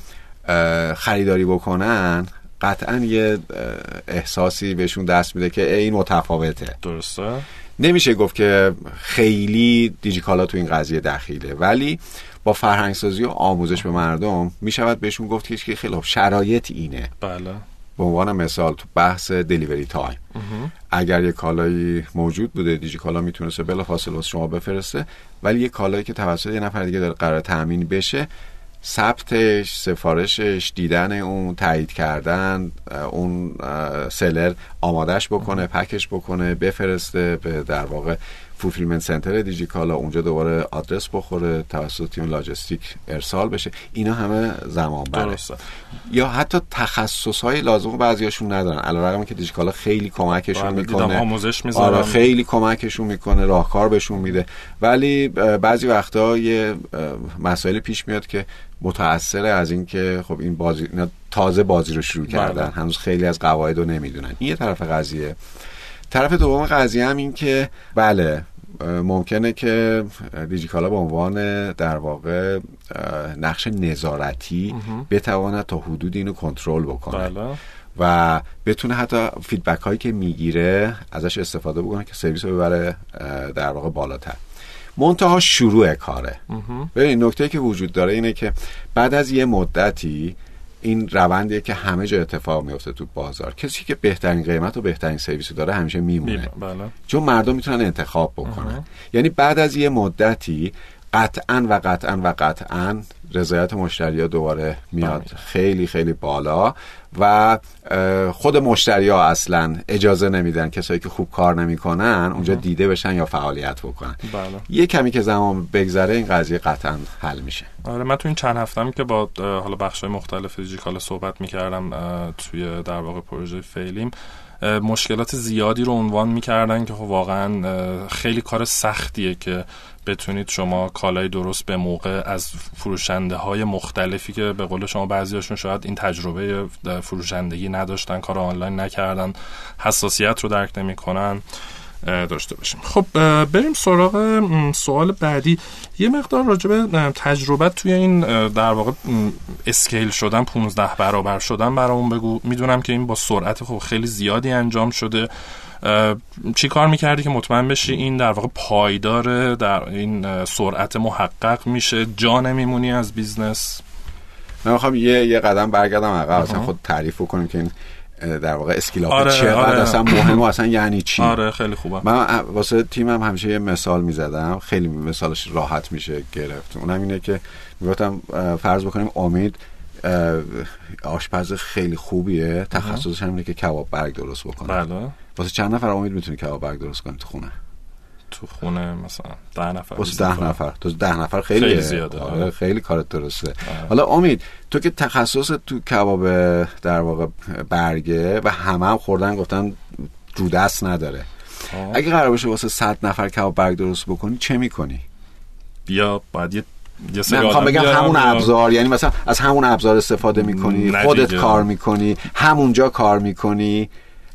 خریداری بکنن، قطعا یه احساسی بهشون دست میده که این متفاوته. درسته. نمیشه گفت که خیلی دیجیکالا تو این قضیه دخیله، ولی با فرهنگسازی و آموزش به مردم میشود بهشون گفت که خیلی خوب شرایط اینه. بله. به عنوان مثال تو بحث دلیوری تایم، اگر یه کالایی موجود بوده دیجیکالا میتونسته بلافاصله واسه شما بفرسته، ولی یه کالایی که توسط یه نفر دیگه قرار تامین بشه، ثبتش، سفارشش، دیدن اون، تایید کردن، اون سلر آمادش بکنه، پکش بکنه، بفرسته به در واقع فولفیلمنت سنتر دیجیکالا، اونجا دوباره آدرس بخوره، توسط تیم لاجستیک ارسال بشه، اینا همه زمان بره. درسته. یا حتی تخصص‌های لازم بعضیاشون ندارن، علیرغم که دیجیکالا خیلی کمکشون میکنه، آموزش میذارن. آره خیلی کمکشون میکنه، راهکار بهشون میده، ولی بعضی وقتا یه مسائل پیش میاد که متأثر از این که خب این بازی تازه بازی رو شروع کردن، هنوز خیلی از قواعد رو نمیدونن. این یه طرف قضیه. طرف دوم قضیه هم این که بله ممکنه که دیجیکالا به عنوان در واقع نقش نظارتی بتواند تا حدود اینو کنترل بکنه. بله. و بتونه حتی فیدبک هایی که میگیره ازش استفاده بکنه که سرویس رو ببره در واقع بالاتر. منتها شروع کاره. ببین نکته که وجود داره اینه که بعد از یه مدتی این روندیه که همه جا اتفاق میفته تو بازار، کسی که بهترین قیمت و بهترین سرویس داره همیشه میمونه. بله. چون مردم میتونن انتخاب بکنن. یعنی بعد از یه مدتی قطعاً رضایت مشتری‌ها دوباره میاد خیلی خیلی بالا و خود مشتری‌ها اصلا اجازه نمیدن کسایی که خوب کار نمیکنن اونجا دیده بشن یا فعالیت بکنن. بله. یه کمی که زمان بگذره این قضیه قطعاً حل میشه. آره من تو این چند هفته‌ام که با حالا بخش‌های مختلف دیجیکالا صحبت می‌کردم توی در واقع پروژه فیلیم، مشکلات زیادی رو عنوان می‌کردن که واقعاً خیلی کار سختیه که بتونید شما کالای درست به موقع از فروشنده‌های مختلفی که به قول شما بعضیاشون شاید این تجربه فروشندگی نداشتن، کار آنلاین نکردن، حساسیت رو درک نمی‌کنن داشته باشیم. خب بریم سراغ سوال بعدی. یه مقدار راجع به تجربت توی این در واقع اسکیل شدن، 15 برابر شدن برامون بگو. میدونم که این با سرعت خب خیلی زیادی انجام شده. چی کار میکردی که مطمئن بشی این در واقع پایدار، در این سرعت محقق میشه، جا نمیمونی از بیزنس؟ من میخوام یه قدم برگردم عقب، اصلا خود تعریف کنیم که این در واقع اسکیل اپ چقدر اصلا مهمه، اصلا یعنی چی. آره خیلی خوبه. من واسه تیمم همیشه یه مثال میزدم، خیلی مثالش راحت میشه گرفت. اونم اینه که میگفتم فرض بکنیم امید آشپز خیلی خوبیه، تخصصش همینه که کباب برگ درست بکنه. بله. واسه چند نفر امید میتونی کباب برگ درست کنی تو خونه مثلا 10 نفر. واسه 10 نفر. تو 10 نفر خیلی زیاده. آره خیلی کارت درسته. حالا امید تو که تخصص تو کباب در واقع برگه و همه خوردن گفتن رو دست نداره، اگه قرار باشه واسه 100 نفر کباب برگ درست بکنی چه میکنی؟ بیا باید یه میخوام بگم همون ابزار، یعنی مثلا از همون ابزار استفاده میکنی، خودت کار میکنی، همونجا کار میکنی،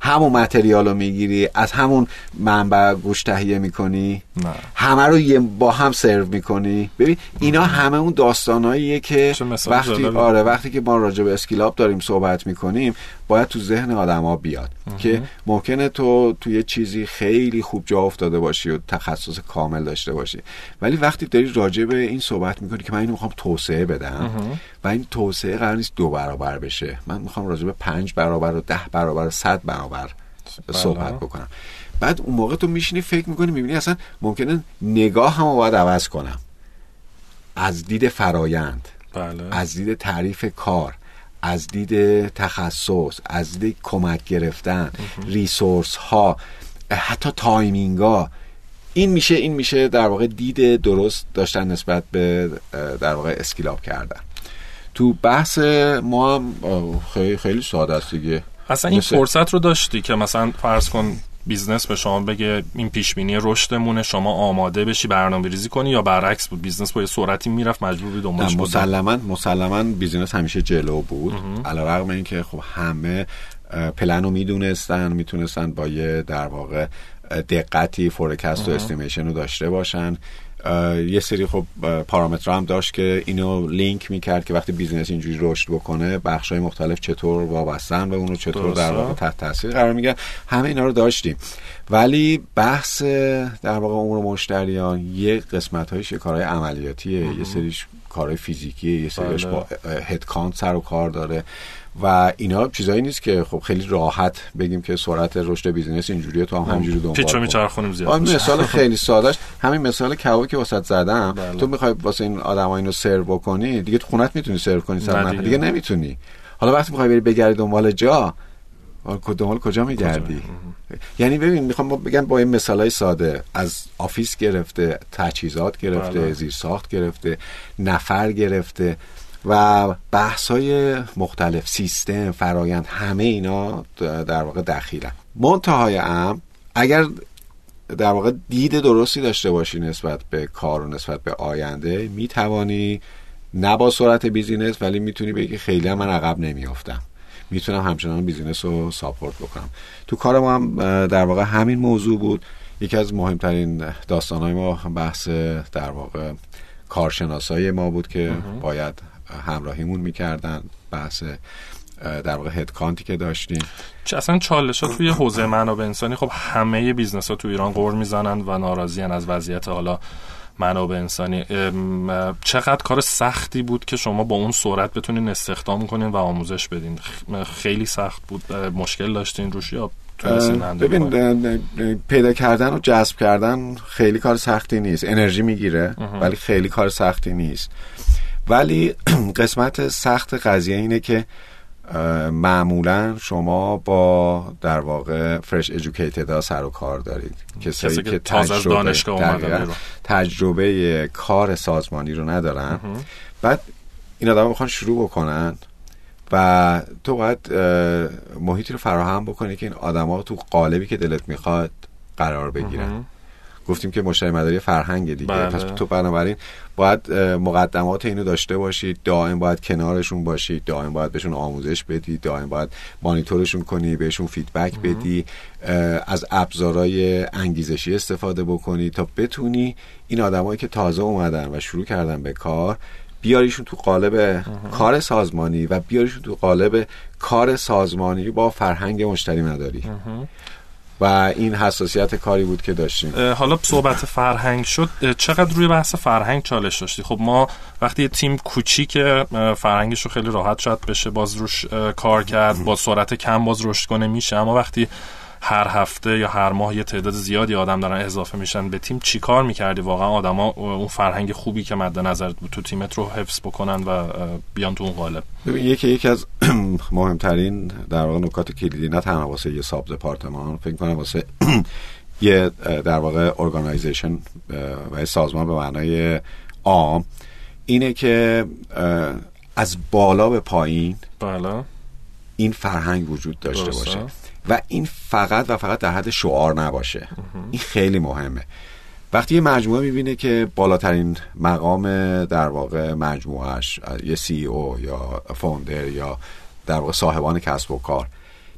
همون متریال رو میگیری از همون منبع گوشت تهیه میکنی؟ نه. همه رو با هم سرو میکنی؟ ببین اینا همه اون داستاناییه که وقتی که ما راجع به اسکیلاب داریم صحبت میکنیم باید تو ذهن آدما بیاد که ممکنه تو توی چیزی خیلی خوب جا افتاده باشی و تخصص کامل داشته باشی، ولی وقتی داری راجع به این صحبت میکنی که من اینو میخوام توسعه بدم و این توسعه قرار نیست 2 برابر بشه، من میخوام راجع به 5 برابر و 10 برابر و 100 برابر صحبت بکنم، بعد اون موقع تو میشینی فکر میکنی میبینی اصلا ممکنه نگاه هم باید عوض کنم از دید فرایند، از دید تعریف کار، از دید تخصص، از دید کمک گرفتن، ریسورس ها، حتی تایمینگ ها. این میشه در واقع دید درست داشتن نسبت به در واقع اسکیلاب کردن. تو بحث ما هم خیلی ساده است دیگه. اصلا این فرصت رو داشتی که مثلا فرض کن بیزنس به شما بگه این پیش بینی رشدمونه، شما آماده بشی برنامه‌ریزی کنی، یا برعکس بود بیزنس با یه سرعتی میرفت مجبور بودی دنبالش بودی؟ مسلماً بیزنس همیشه جلو بود، علیرغم اینکه خب همه پلن رو میتونستن با یه در واقع دقتی فورکست و استیمیشن رو داشته باشن. یه سری خب پارامترها هم داشت که اینو لینک میکرد که وقتی بیزنس اینجوری رشد بکنه بخشای مختلف چطور وابستن و اونو چطور در واقع تحت تاثیر قرار میگیرن. همه اینا رو داشتیم، ولی بحث در واقع امور مشتریان یه قسمت‌هایش کارهای عملیاتیه، یه سریش کارهای فیزیکیه، یه سریش با هدکانت سر و کار داره و اینا چیزایی نیست که خب خیلی راحت بگیم که سرعت رشد بیزینس اینجوریه تو هم همینجوری دنبال پیچو میچرخونیم زیاد. مثال خیلی سادهش همین مثال کبابی که واسط زدم. بله. تو میخوای واسه این آدما اینو سرو بکنی دیگه تو خونت میتونی سرو کنی، دیگه نمیتونی. حالا وقتی میخوای بری بگردی دنبال جا، دنبال کجا میگردی؟ یعنی ببین میخوام بگم با این مثالای ساده از آفیس گرفته، تجهیزات گرفته، بله. زیرساخت گرفته، نفر گرفته و بحث‌های مختلف، سیستم، فرایند، همه اینا در واقع دخیلن. منتهای امر اگر در واقع دید درستی داشته باشی نسبت به کار و نسبت به آینده، میتوانی نه با سرعت بیزینس ولی میتونی بگی خیلی هم من عقب نمیافتم، میتونم همچنان بیزینس رو ساپورت بکنم. تو کار ما هم در واقع همین موضوع بود. یکی از مهمترین داستان‌های ما بحث در واقع کارشناسای ما بود که باید همراهیمون میکردن، بحث در واقع هدکانتی که داشتیم. اصلا چالش‌ها توی حوزه منابع انسانی، خب همه بیزنس‌ها تو ایران غر میزنن و ناراضی‌ان از وضعیت حالا منابع انسانی. چقدر کار سختی بود که شما با اون سرعت بتونین استخدام کنین و آموزش بدین؟ خیلی سخت بود؟ مشکل داشتین روش یا ببین پیدا کردن و جذب کردن خیلی کار سختی نیست، انرژی میگیره ولی خیلی کار سختی نیست. ولی قسمت سخت قضیه اینه که معمولا شما با در واقع فرش ایژوکیتد ها سر و کار دارید، کسایی که تازه از دانشگاه اومدن، تجربه کار سازمانی رو ندارن. بعد این آدم میخوان شروع بکنن و تو باید محیطی رو فراهم بکنی که این آدما تو قالبی که دلت میخواد قرار بگیرن. گفتیم که مشتری مداری فرهنگ دیگه. بله. پس تو بنابراین باید مقدمات اینو داشته باشی، دائم باید کنارشون باشی، دائم باید بهشون آموزش بدی، دائم باید مانیتورشون کنی، بهشون فیدبک بدی، از ابزارهای انگیزشی استفاده بکنی تا بتونی این آدمایی که تازه اومدن و شروع کردن به کار بیاریشون تو قالب کار سازمانی و بیاریشون تو قالب کار سازمانی با فرهنگ مشتری مداری. و این حساسیت کاری بود که داشتیم. حالا صحبت فرهنگ شد، چقدر روی بحث فرهنگ چالش داشتی؟ خب ما وقتی یه تیم کوچیک فرهنگش رو خیلی راحت شاید بشه باز روش کار کرد، با سرعت کم باز رشد کنه میشه، اما وقتی هر هفته یا هر ماه یه تعداد زیادی آدم دارن اضافه میشن به تیم، چی کار میکردی واقعا آدما اون فرهنگ خوبی که مد نظرت بود تو تیمت رو حفظ بکنن و بیان تو اون قالب؟ یکی از مهمترین در واقع نکات کلیدی، نه تنها واسه یه ساب دپارتمان، فکر کنم واسه یه در واقع ارگانایزیشن و سازمان به معنای عام، اینه که از بالا به پایین این فرهنگ وجود داشته باشه و این فقط در حد شعار نباشه. این خیلی مهمه. وقتی یه مجموعه میبینه که بالاترین مقام در واقع مجموعهش یه CEO یا فاوندر یا در واقع صاحبان کسب و کار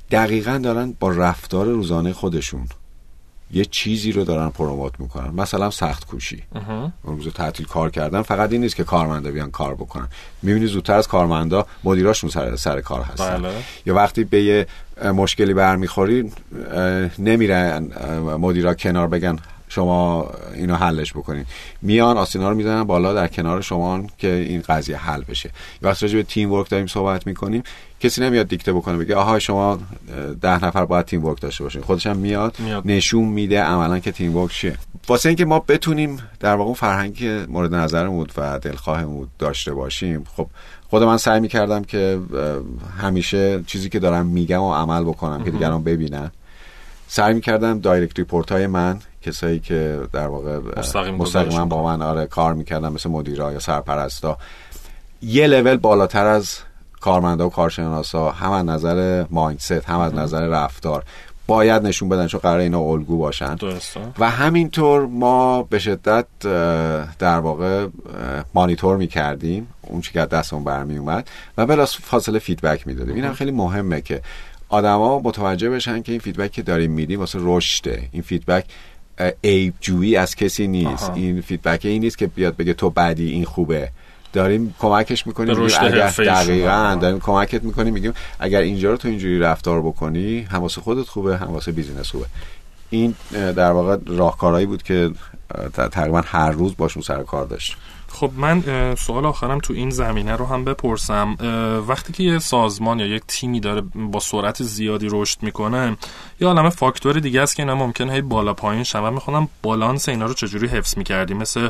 دقیقاً دارن با رفتار روزانه خودشون یه چیزی رو دارن پروموت میکنن. مثلا سخت کوشی، اون روز تعطیل کار کردن. فقط این نیست که کارمندا بیان کار بکنن، میبینی زودتر از کارمندا مدیراشون سر کار هستن. بله. یا وقتی به یه مشکلی برمیخوری نمیرن مدیرا کنار بگن شما اینو حلش بکنین، میان آسینا رو میزنن بالا در کنار شما که این قضیه حل بشه. یا وقتی راجع به تیم ورک داریم صحبت میکنیم، کسی نمیاد دیکته بکنه بگه آها شما 10 نفر باید تیم ورک داشته باشین، خودش هم میاد نشون میده عملا که تیم ورک چیه. واسه اینکه ما بتونیم در واقع فرهنگی که مورد نظرمون و دلخواهمون داشته باشیم، خب خود من سعی میکردم که همیشه چیزی که دارم میگم و عمل بکنم که دیگران ببینن. سعی میکردم دایرکت ریپورت های من، کسایی که در واقع مستقیما با من کار میکردن مثل مدیرا یا سرپرستا، یه لول بالاتر از کارمندا و کارشناسا، هم از نظر مایندست هم از نظر رفتار باید نشون بدن، چون قراره اینا الگو باشن. درسته. و همینطور ما به شدت در واقع مانیتور میکردیم اون چیزی که دستمون برمی اومد و بلا فاصله فیدبک میدادیم. این هم خیلی مهمه که آدما متوجه بشن که این فیدبک که داریم میدیم واسه رشده. این فیدبک عیب جویی از کسی نیست. این فیدبک این نیست که بیاد بگه تو بدی این خوبه. داریم کمکش میکنیم، اگر دقیقاً داریم کمکت میکنیم، میگیم اگر اینجا رو تو اینجوری رفتار بکنی هم واسه خودت خوبه هم واسه بیزینس خوبه. این در واقع راهکارهایی بود که تقریبا هر روز باشون سر کار داشت. خب من سوال آخرم تو این زمینه رو هم بپرسم. وقتی که یه سازمان یا یک تیمی داره با سرعت زیادی رشد میکنه، یه عالمه فاکتور دیگه است که اینا ممکنه هی بالا پایین شن و میخونم بالانس اینا رو چجوری حفظ میکردیم، مثل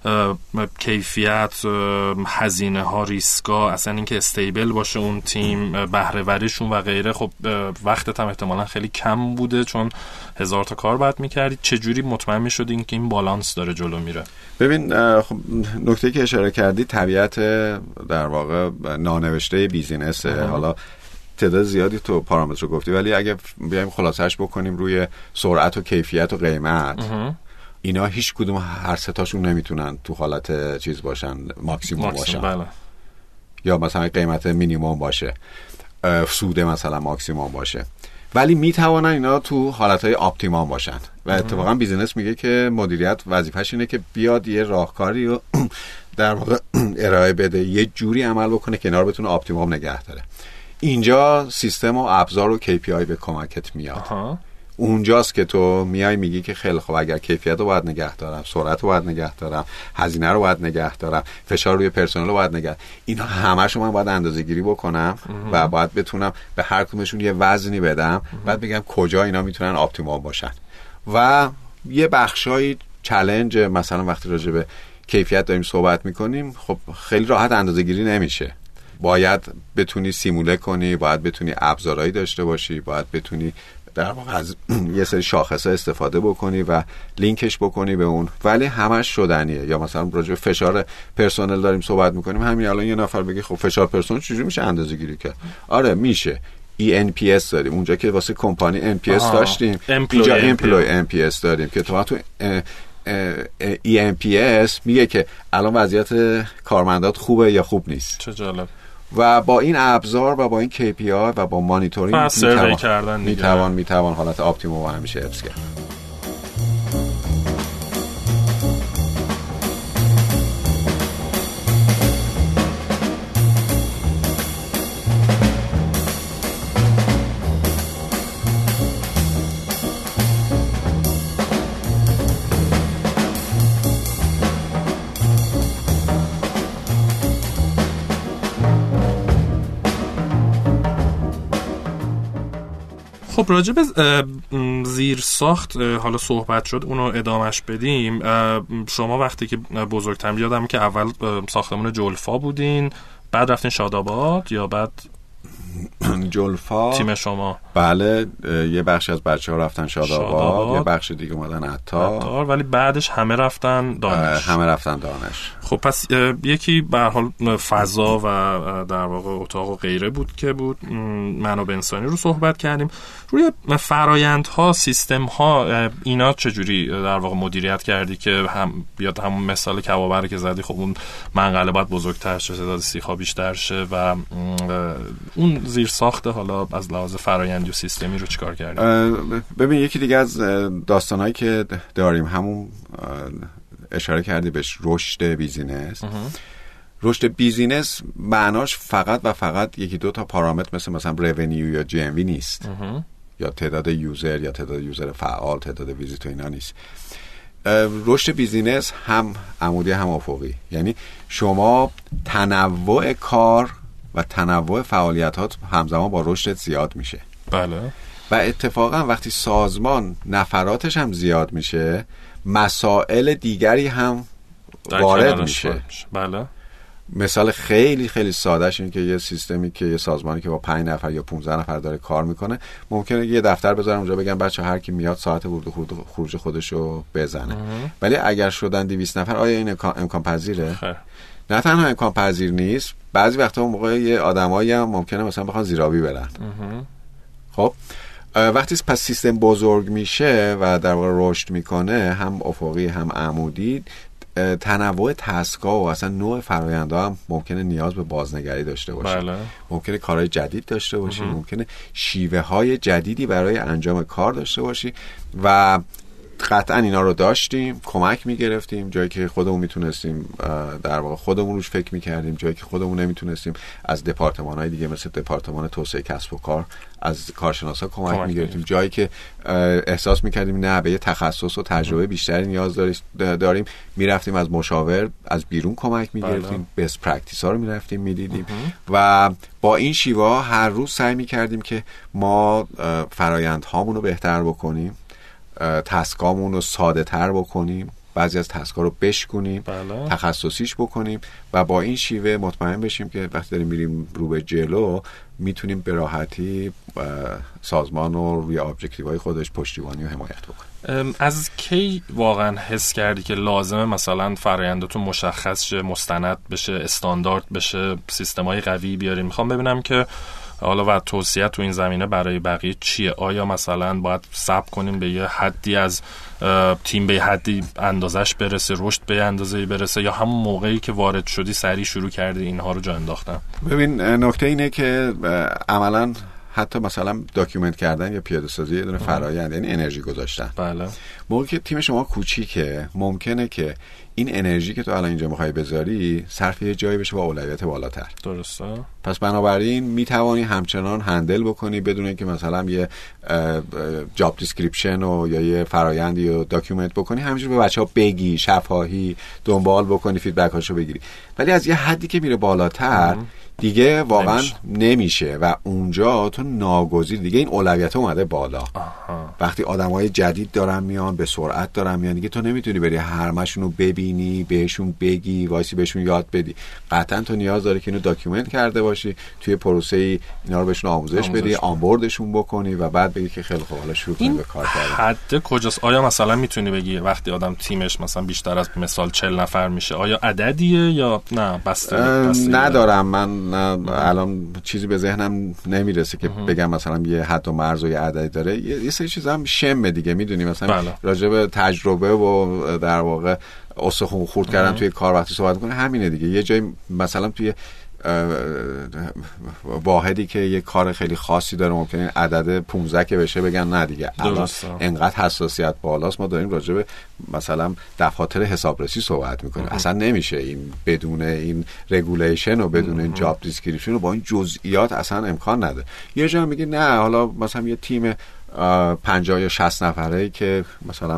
کیفیت، هزینه ها، ریسکا، اصلا اینکه استیبل باشه اون تیم، بهره وریشون و غیره. خب وقتت هم احتمالاً خیلی کم بوده چون 1000 تا کار باید میکردید. چجوری مطمئن میشدین که این بالانس داره جلو میره؟ ببین خب نکته که اشاره کردی طبیعت در واقع نانوشته بیزینسه. حالا تعداد زیادی تو پارامتر گفتی، ولی اگه بیایم خلاصش بکنیم روی سرعت و کیفیت و قیمت، اینا هیچ کدوم هر سه تاشون نمیتونن تو حالت چیز باشن، ماکسیموم باشن. بله. یا مثلا قیمت مینیمم باشه، سود مثلا ماکسیموم باشه، ولی میتوانن اینا تو حالتهای اپتیمم باشن. و اتفاقا بیزینس میگه که مدیریت وظیفه‌ش اینه که بیاد یه راهکاری رو در واقع ارائه بده، یه جوری عمل بکنه که اینا رو بتونه اپتیمم نگه داره. اینجا سیستم و ابزار و KPI به کمکت میاد. اونجاست که تو میای میگی که خیلی خوب، اگر کیفیت رو باید نگه دارم، سرعت رو باید نگه دارم، هزینه رو باید نگه دارم، فشار روی پرسنل رو باید نگه، اینا همه‌شو من باید اندازه‌گیری بکنم و باید بتونم به هر کدومشون یه وزنی بدم، بعد بگم کجا اینا میتونن اپتیمال باشن. و یه بخشای چالش، مثلا وقتی راجع به کیفیت داریم صحبت میکنیم، خب خیلی راحت اندازه‌گیری نمیشه. باید بتونی سیموله کنی، باید بتونی ابزارهایی داشته باشی، باید بتونی در واقع از یه سری شاخص‌ها استفاده بکنی و لینکش بکنی به اون، ولی همش شدنیه. یا مثلا راجع به فشار پرسنل داریم صحبت میکنیم، همین الان یه نفر بگه خب فشار پرسنل چجوری میشه اندازه‌گیری کرد؟ آره میشه. ENPS داریم اونجا که واسه کمپانی NPS داشتیم، اینجا امپلوی NPS داریم که تو ENPS میگه که الان وضعیت کارمندات خوبه یا خوب نیست. چه جالب. و با این ابزار و با این KPI و با مانیتورینگ میتوان حالت اپتیموم همیشه حفظ کرد. خب راجع به زیر ساخت حالا صحبت شد، اونو ادامش بدیم. شما وقتی که بزرگترین یادم که اول ساختمون جلفا بودین، بعد رفتین شاداباد یا بعد جلفا تیم شما؟ بله، یه بخش از بچه‌ها رفتن شاداباد، یه بخش دیگه اومدن عطار، ولی بعدش همه رفتن دانش. خب پس یکی به هر حال فضا و در واقع اتاق و غیره بود که بود منابع انسانی رو صحبت کردیم. روی فرآیندها، سیستم‌ها، اینا چجوری در واقع مدیریت کردی که هم بیاد همون مثال کبابر که زدی، خب اون منقله باید بزرگتر شه، تعداد سیخ‌ها بیشتر شه و اون زیر ساخت حالا از لحاظ فرآیندی فرآیندی و سیستمی رو چیکار کردیم؟ ببین یکی دیگه از داستانهایی که داریم همون اشاره کردی بهش، رشد بیزینس. رشد بیزینس معناش فقط و فقط یکی دو تا پارامتر مثلا رونیو یا جی ام وی نیست، یا تعداد یوزر یا تعداد یوزر فعال، تعداد ویزیت و اینا نیست. رشد بیزینس هم عمودی هم افقی، یعنی شما تنوع کار و تنوع فعالیتات همزمان با رشدت زیاد میشه. بله. و اتفاقا وقتی سازمان نفراتش هم زیاد میشه، مسائل دیگری هم وارد میشه. بله. مثال خیلی خیلی سادهش اینه که یه سیستمی که یه سازمانی که با 5 نفر یا 15 نفر داره کار میکنه، ممکنه یه دفتر بذارن اونجا بگن بچه هر کی میاد ساعت ورود و خروج خودشو بزنه. ولی اگر شدن 200 نفر، آیا این امکان پذیره؟ نه تنها امکان پذیر نیست، بعضی وقتا اون موقع یه آدمایی هم ممکنه مثلا بخوان زیرابی برن. خب وقتی پس سیستم بزرگ میشه و در واقع رشد میکنه، هم افقی هم عمودی، تنوع تسکا و اصلا نوع فرآیندها هم ممکنه نیاز به بازنگری داشته باشه. بله. ممکنه کارهای جدید داشته باشی، ممکنه شیوه های جدیدی برای انجام کار داشته باشی و قطعا اینا رو داشتیم، کمک میگرفتیم جایی که خودمون میتونستیم، در واقع خودمون روش فکر میکردیم، جایی که خودمون نمیتونستیم از دپارتمان‌های دیگه مثل دپارتمان توسعه کسب و کار از کارشناسا کمک میگرفتیم، جایی که احساس میکردیم نه به یه تخصص و تجربه بیشتری نیاز داریم میرفتیم از مشاور از بیرون کمک میگرفتیم، بیست پرکتیس ها رو میرفتیم میدیدیم و با این شیوه هر روز سعی میکردیم که ما فرآیندهامون رو بهتر بکنیم، تسکامون رو ساده تر بکنیم، بعضی از تسکا رو بشکنیم، تخصصیش بکنیم و با این شیوه مطمئن بشیم که وقتی داریم میریم رو به جلو میتونیم به راحتی سازمان رو روی ابجکتیوهای خودش پشتیبانی و حمایت بکنیم. از کی واقعا حس کردی که لازمه مثلا فرآیندتون مشخص شه، مستند بشه، استاندارد بشه، سیستمای قوی بیاریم؟ میخوام ببینم که حالا و توصیه تو این زمینه برای بقیه چیه؟ آیا مثلا باید صبر کنیم به یه حدی از تیم به حدی اندازش برسه، رشد به اندازه‌ای برسه، یا همون موقعی که وارد شدی سریع شروع کردی اینها رو جا انداختن؟ ببین نکته اینه که عملاً حتی مثلا داکیومنت کردن یا پیاده سازی یه دونه فرآیند، یعنی انرژی گذاشتن. بله. موقعی که تیم شما کوچیکه ممکنه که این انرژی که تو الان اینجا می‌خوای بذاری صرف یه جایی بشه با اولویت بالاتر. درسته. پس بنابراین میتوانی همچنان هندل بکنی بدون اینکه مثلا یه جاب دیسکریپشن و یا یه فرآیندی رو داکیومنت بکنی، همینجوری به بچه‌ها بگی، شفاهی دنبال بکنی، فیدبک‌هاشو بگیری. ولی از یه حدی که میره بالاتر دیگه واقعا نمیشه و اونجا تو ناگزیر دیگه این اولویت اومده بالا. وقتی آدمای جدید دارن میان، به سرعت دارن میان، دیگه تو نمیتونی بری هرمشون رو ببینی، بهشون بگی، وایسی بهشون یاد بدی. قطعا تو نیاز داری که اینو داکیومنت کرده باشی، توی پروسه اینا رو بهشون آموزش بدی، آنبوردشون بکنی و بعد بگی که خیلی خوب حالا شروع کنی به کار کردن. حد کجاست؟ آیا مثلا میتونی بگی وقتی آدم تیمش مثلا بیشتر از مثال 40 نفر میشه آیا عددیه یا نه؟ بسته ندارم من الان چیزی به ذهنم نمیرسه که بگم مثلا یه حد و مرز و یه عددی داره. یه سری چیزا هم شمه دیگه، میدونی مثلا راجع به تجربه و در واقع استخوان خورد کردن توی کار وقتی صحبت کنه همینه دیگه. یه جایی مثلا توی واحدی که یه کار خیلی خاصی داره ممکنه عدد 15 که بشه بگن نه دیگه الان انقدر حساسیت بالاست، ما داریم راجع به مثلا دفاتر حسابرسی صحبت میکنیم. اصلا نمیشه این بدون این رگولیشن و بدون این جاب دیسکریپشن و با این جزئیات اصلا امکان نداره. یه جا میگه نه حالا مثلا یه تیم 50 یا 60 نفره که مثلا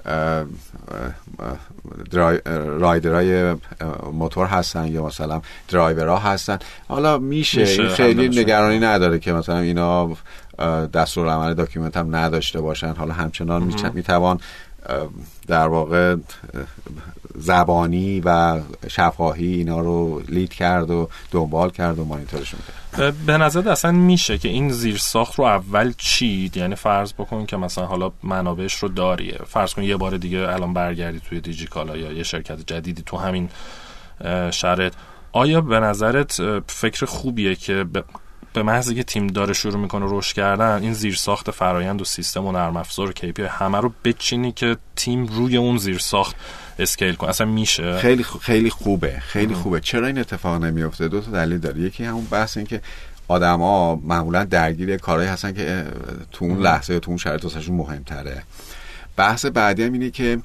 رایدرای موتور هستن یا مثلا درایورها هستن، حالا میشه خیلی نگرانی نداره که مثلا اینا دستورالعمل داکیومنت هم نداشته باشن. حالا همچنان میتوان در واقع زبانی و شفاهی اینا رو لید کرد و دنبال کرد و مانیتورشون کرد. به نظر اصلا میشه که این زیرساخت رو اول چید؟ یعنی فرض بکن که مثلا حالا منابعش رو داری، فرض کن یه بار دیگه الان برگردی توی دیجیکالا یا یه شرکت جدیدی تو همین شرایط، آیا به نظرت فکر خوبیه که به محض که تیم داره شروع میکنه رشد کردن این زیرساخت فرآیند و سیستم و نرم افزار و KPI همه رو بچینی که تیم روی اون زیرساخت اسکیل کنه؟ اصلا میشه؟ خیلی خوبه. چرا این اتفاق نمیفته؟ دو تا دلیل داره. یکی همون بحث این که آدما معمولا درگیر کارهایی هستن که تو اون لحظه یا تو اون شرایط واسهشون مهمتره. بحث بعدی هم اینه که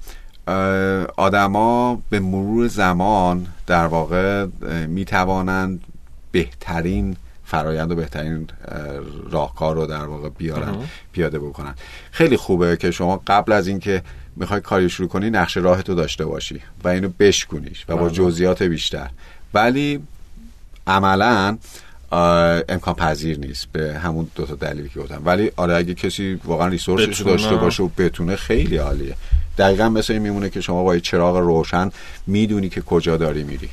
آدما به مرور زمان در واقع میتوانند بهترین فرایند و بهترین راهکار رو در واقع بیارن پیاده بکنن. خیلی خوبه که شما قبل از اینکه میخوای کاری شروع کنی نقشه راهتو داشته باشی و اینو بشکنیش و با جزئیات بیشتر، ولی عملاً امکان پذیر نیست به همون دو تا دلیلی که گفتم. ولی آره اگه کسی واقعا ریسورسش داشته باشه و بتونه خیلی عالیه. دقیقاً مثل این میمونه که شما با یه چراغ روشن میدونی که کجا داری میری.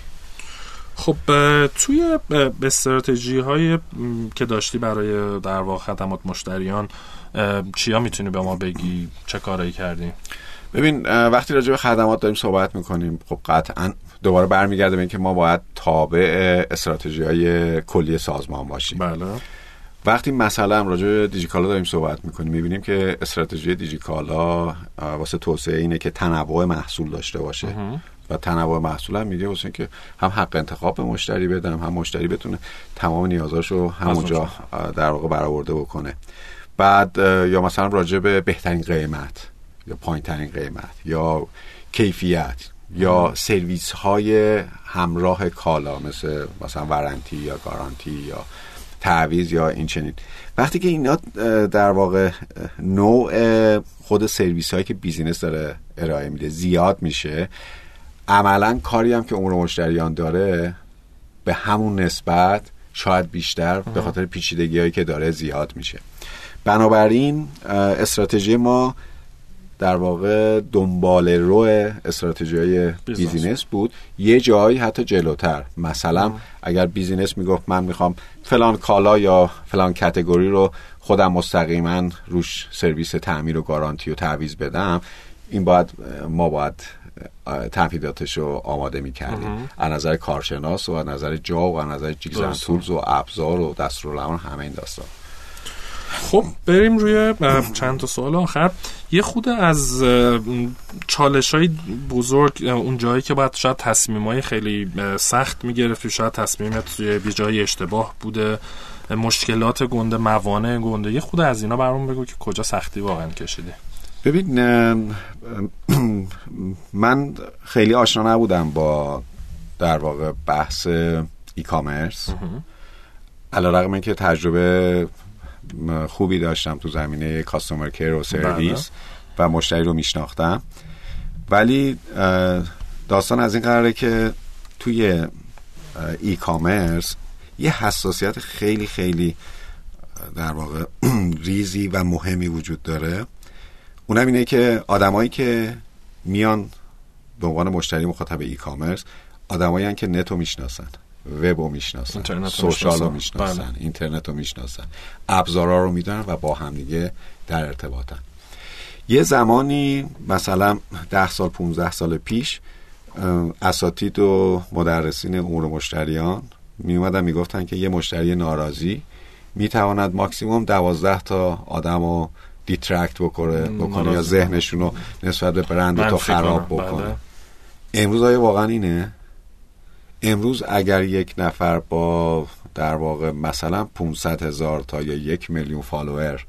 خب توی استراتژی های که داشتی برای در واقع خدمات مشتریان چیا میتونی به ما بگی؟ چه کارایی کردی؟ ببین وقتی راجع به خدمات داریم صحبت میکنیم خب قطعاً دوباره برمیگرده به این که ما باید تابع استراتژی‌های کلی سازمان باشیم. بله. وقتی مثلا راجع به دیجیکالا داریم صحبت میکنیم میبینیم که استراتژی دیجیکالا واسه توسعه اینه که تنوع محصول داشته باشه و تنوع محصول هم میگه واسه که هم حق انتخاب به مشتری بدم، هم مشتری بتونه تمام نیازاشو همونجا در واقع برآورده بکنه. بعد یا مثلا راجع به بهترین قیمت یا پایین‌ترین قیمت یا کیفیت یا سرویس های همراه کالا مثلا ورنتی یا گارانتی یا تعویض یا این چنین. وقتی که اینا در واقع نوع خود سرویس هایی که بیزینس داره ارائه میده زیاد میشه، عملا کاری هم که امور مشتریان داره به همون نسبت شاید بیشتر به خاطر پیچیدگی هایی که داره زیاد میشه. بنابراین استراتژی ما در واقع دنبال رو استراتژی‌های بیزینس بود، یه جایی حتی جلوتر. مثلا اگر بیزینس میگفت من میخوام فلان کالا یا فلان کاتگوری رو خودم مستقیما روش سرویس تعمیر و گارانتی و تعویض بدم، این ما باید تنفیذاتش رو آماده میکردیم از نظر کارشناس و از نظر جا و از نظر جیگزن تولز و ابزار و دستورالعمل همه این داستان. خب بریم روی چند تا سوال آخر. یه خود از چالش‌های بزرگ، اون جایی که باید شاید تصمیم‌های خیلی سخت می‌گرفتی، شاید تصمیمت بی جای اشتباه بوده، مشکلات گنده، موانع گنده، یه خود از اینا برام بگو که کجا سختی واقعا کشیدی. ببین من خیلی آشنا نبودم با در واقع بحث ای کامرس، علیرغم اینکه تجربه خوبی داشتم تو زمینه کاستومر کیر و سرویس و مشتری رو میشناختم، ولی داستان از این قراره که توی ای کامرس یه حساسیت خیلی خیلی در واقع ریزی و مهمی وجود داره. اونم اینه که آدمایی که میان به عنوان مشتری مخاطب ای کامرس آدمایی هستن که نتو میشناسن، وب رو میشناسن، سوشال رو میشناسن، اینترنت رو میشناسن، ابزارا رو میدونن و با هم دیگه در ارتباطن. یه زمانی مثلا 10 سال 15 سال پیش اساتید و مدرسین امور مشتریان می اومدن میگفتن که یه مشتری ناراضی میتواند ماکسیموم 12 تا آدمو دیترکت بکنه یا ذهنشون رو نسبت به برند تو خراب بکنه. امروز آیا واقعا اینه؟ امروز اگر یک نفر با در واقع مثلا 500,000 تا یا 1 میلیون فالوور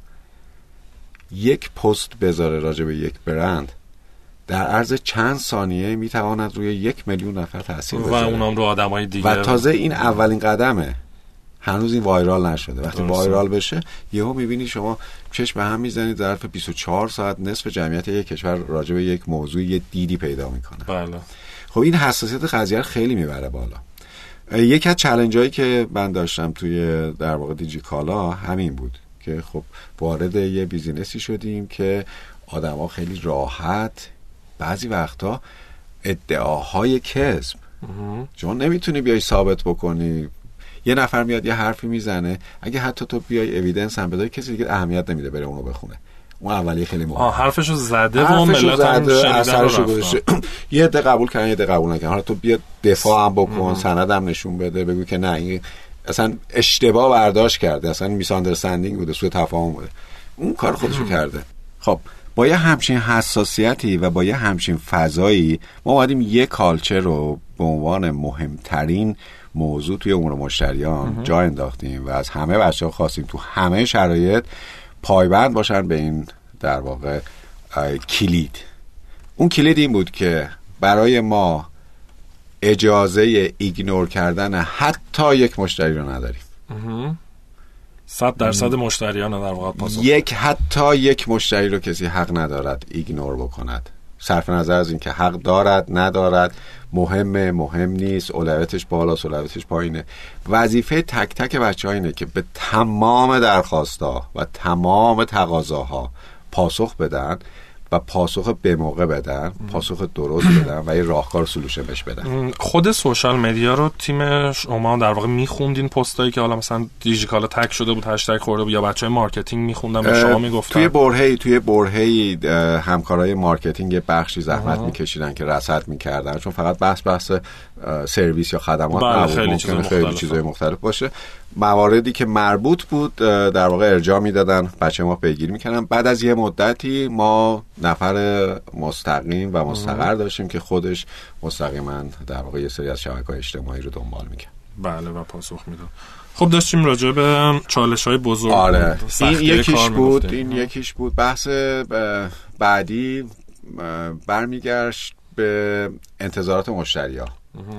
یک پست بذاره راجع به یک برند، در عرض چند ثانیه میتواند روی 1 میلیون نفر تاثیر بذاره و اونم رو آدمای دیگه. و تازه این اولین قدمه، هنوز این وایرال نشده. وقتی وایرال بشه یهو میبینی شما چشم به هم میزنید، ظرف 24 ساعت نصف جمعیت یک کشور راجع به یک موضوع یه دیدی پیدا میکنه. بله. خب این حساسیت قضیه خیلی میبره بالا. یکی از چالنجایی که من داشتم توی در واقع دیجیکالا همین بود که خب وارد یه بیزینسی شدیم که آدم‌ها خیلی راحت بعضی وقتا ادعاهای کذب، چون نمیتونی بیای ثابت بکنی. یه نفر میاد یه حرفی میزنه، اگه حتی تو بیای اوییدنس هم بدی کسی دیگه اهمیت نمیده بره اونو بخونه. اون اولیه خیلی مهمه. حرفشو زده و ملت هم اثرشو گذاشته. یه عده قبول کردن، یه عده قبول نکردن. حالا تو بیا دفاع هم بکن، سندم نشون بده، بگو که نه این اصلا اشتباه برداشت کرده، اصلا میس آندرستندینگ بوده، سوء تفاهم بوده. اون کار خودشو کرده. خب با یه همچین حساسیتی و با یه همچین فضایی ما اومدیم یه کالچر رو به عنوان مهمترین موضوع توی امور مشتریان جا انداختیم و از همه بچه‌ها خواستیم تو همه شرایط پایبند باشن به این در واقع کلید. اون کلید این بود که برای ما اجازه ایگنور کردن حتی یک مشتری رو نداریم. 100% مشتریان در واقع پاسخ حتی یک مشتری رو کسی حق ندارد ایگنور بکند، صرف نظر از این که حق دارد ندارد، مهم نیست، اولویتش بالاست اولویتش پایینه. وظیفه تک تک بچه‌ها اینه که به تمام درخواست‌ها و تمام تقاضاها پاسخ بدن و پاسخ به موقع بدن، پاسخ درست بدن و یه راهکار سولوشن بهش بدن. خود سوشال مدیا رو تیم شما در واقع میخوندین، پستایی که حالا مثلا دیجیکالا تگ شده بود، هشتگ خورده بود، یا بچهای مارکتینگ میخوندن به شما میگفتن؟ توی برهه‌ای همکارای مارکتینگ بخشی زحمت میکشیدن که رصد میکردن، چون فقط بحث سرویس یا خدمات نبود، ممکنه خیلی چیزای مختلف باشه. مواردی که مربوط بود در واقع ارجاع میدادن، بچه ما پیگیری میکردن. بعد از یه مدتی ما نفر مستقیم و مستقر داشتیم که خودش مستقیما در واقع یه سری از شبکه‌های اجتماعی رو دنبال میکرد. بله و پاسخ میداد. خب داشتیم راجع به چالش‌های بزرگ این یکیش بود. بحث بعدی برمیگشت به انتظارات مشتری‌ها.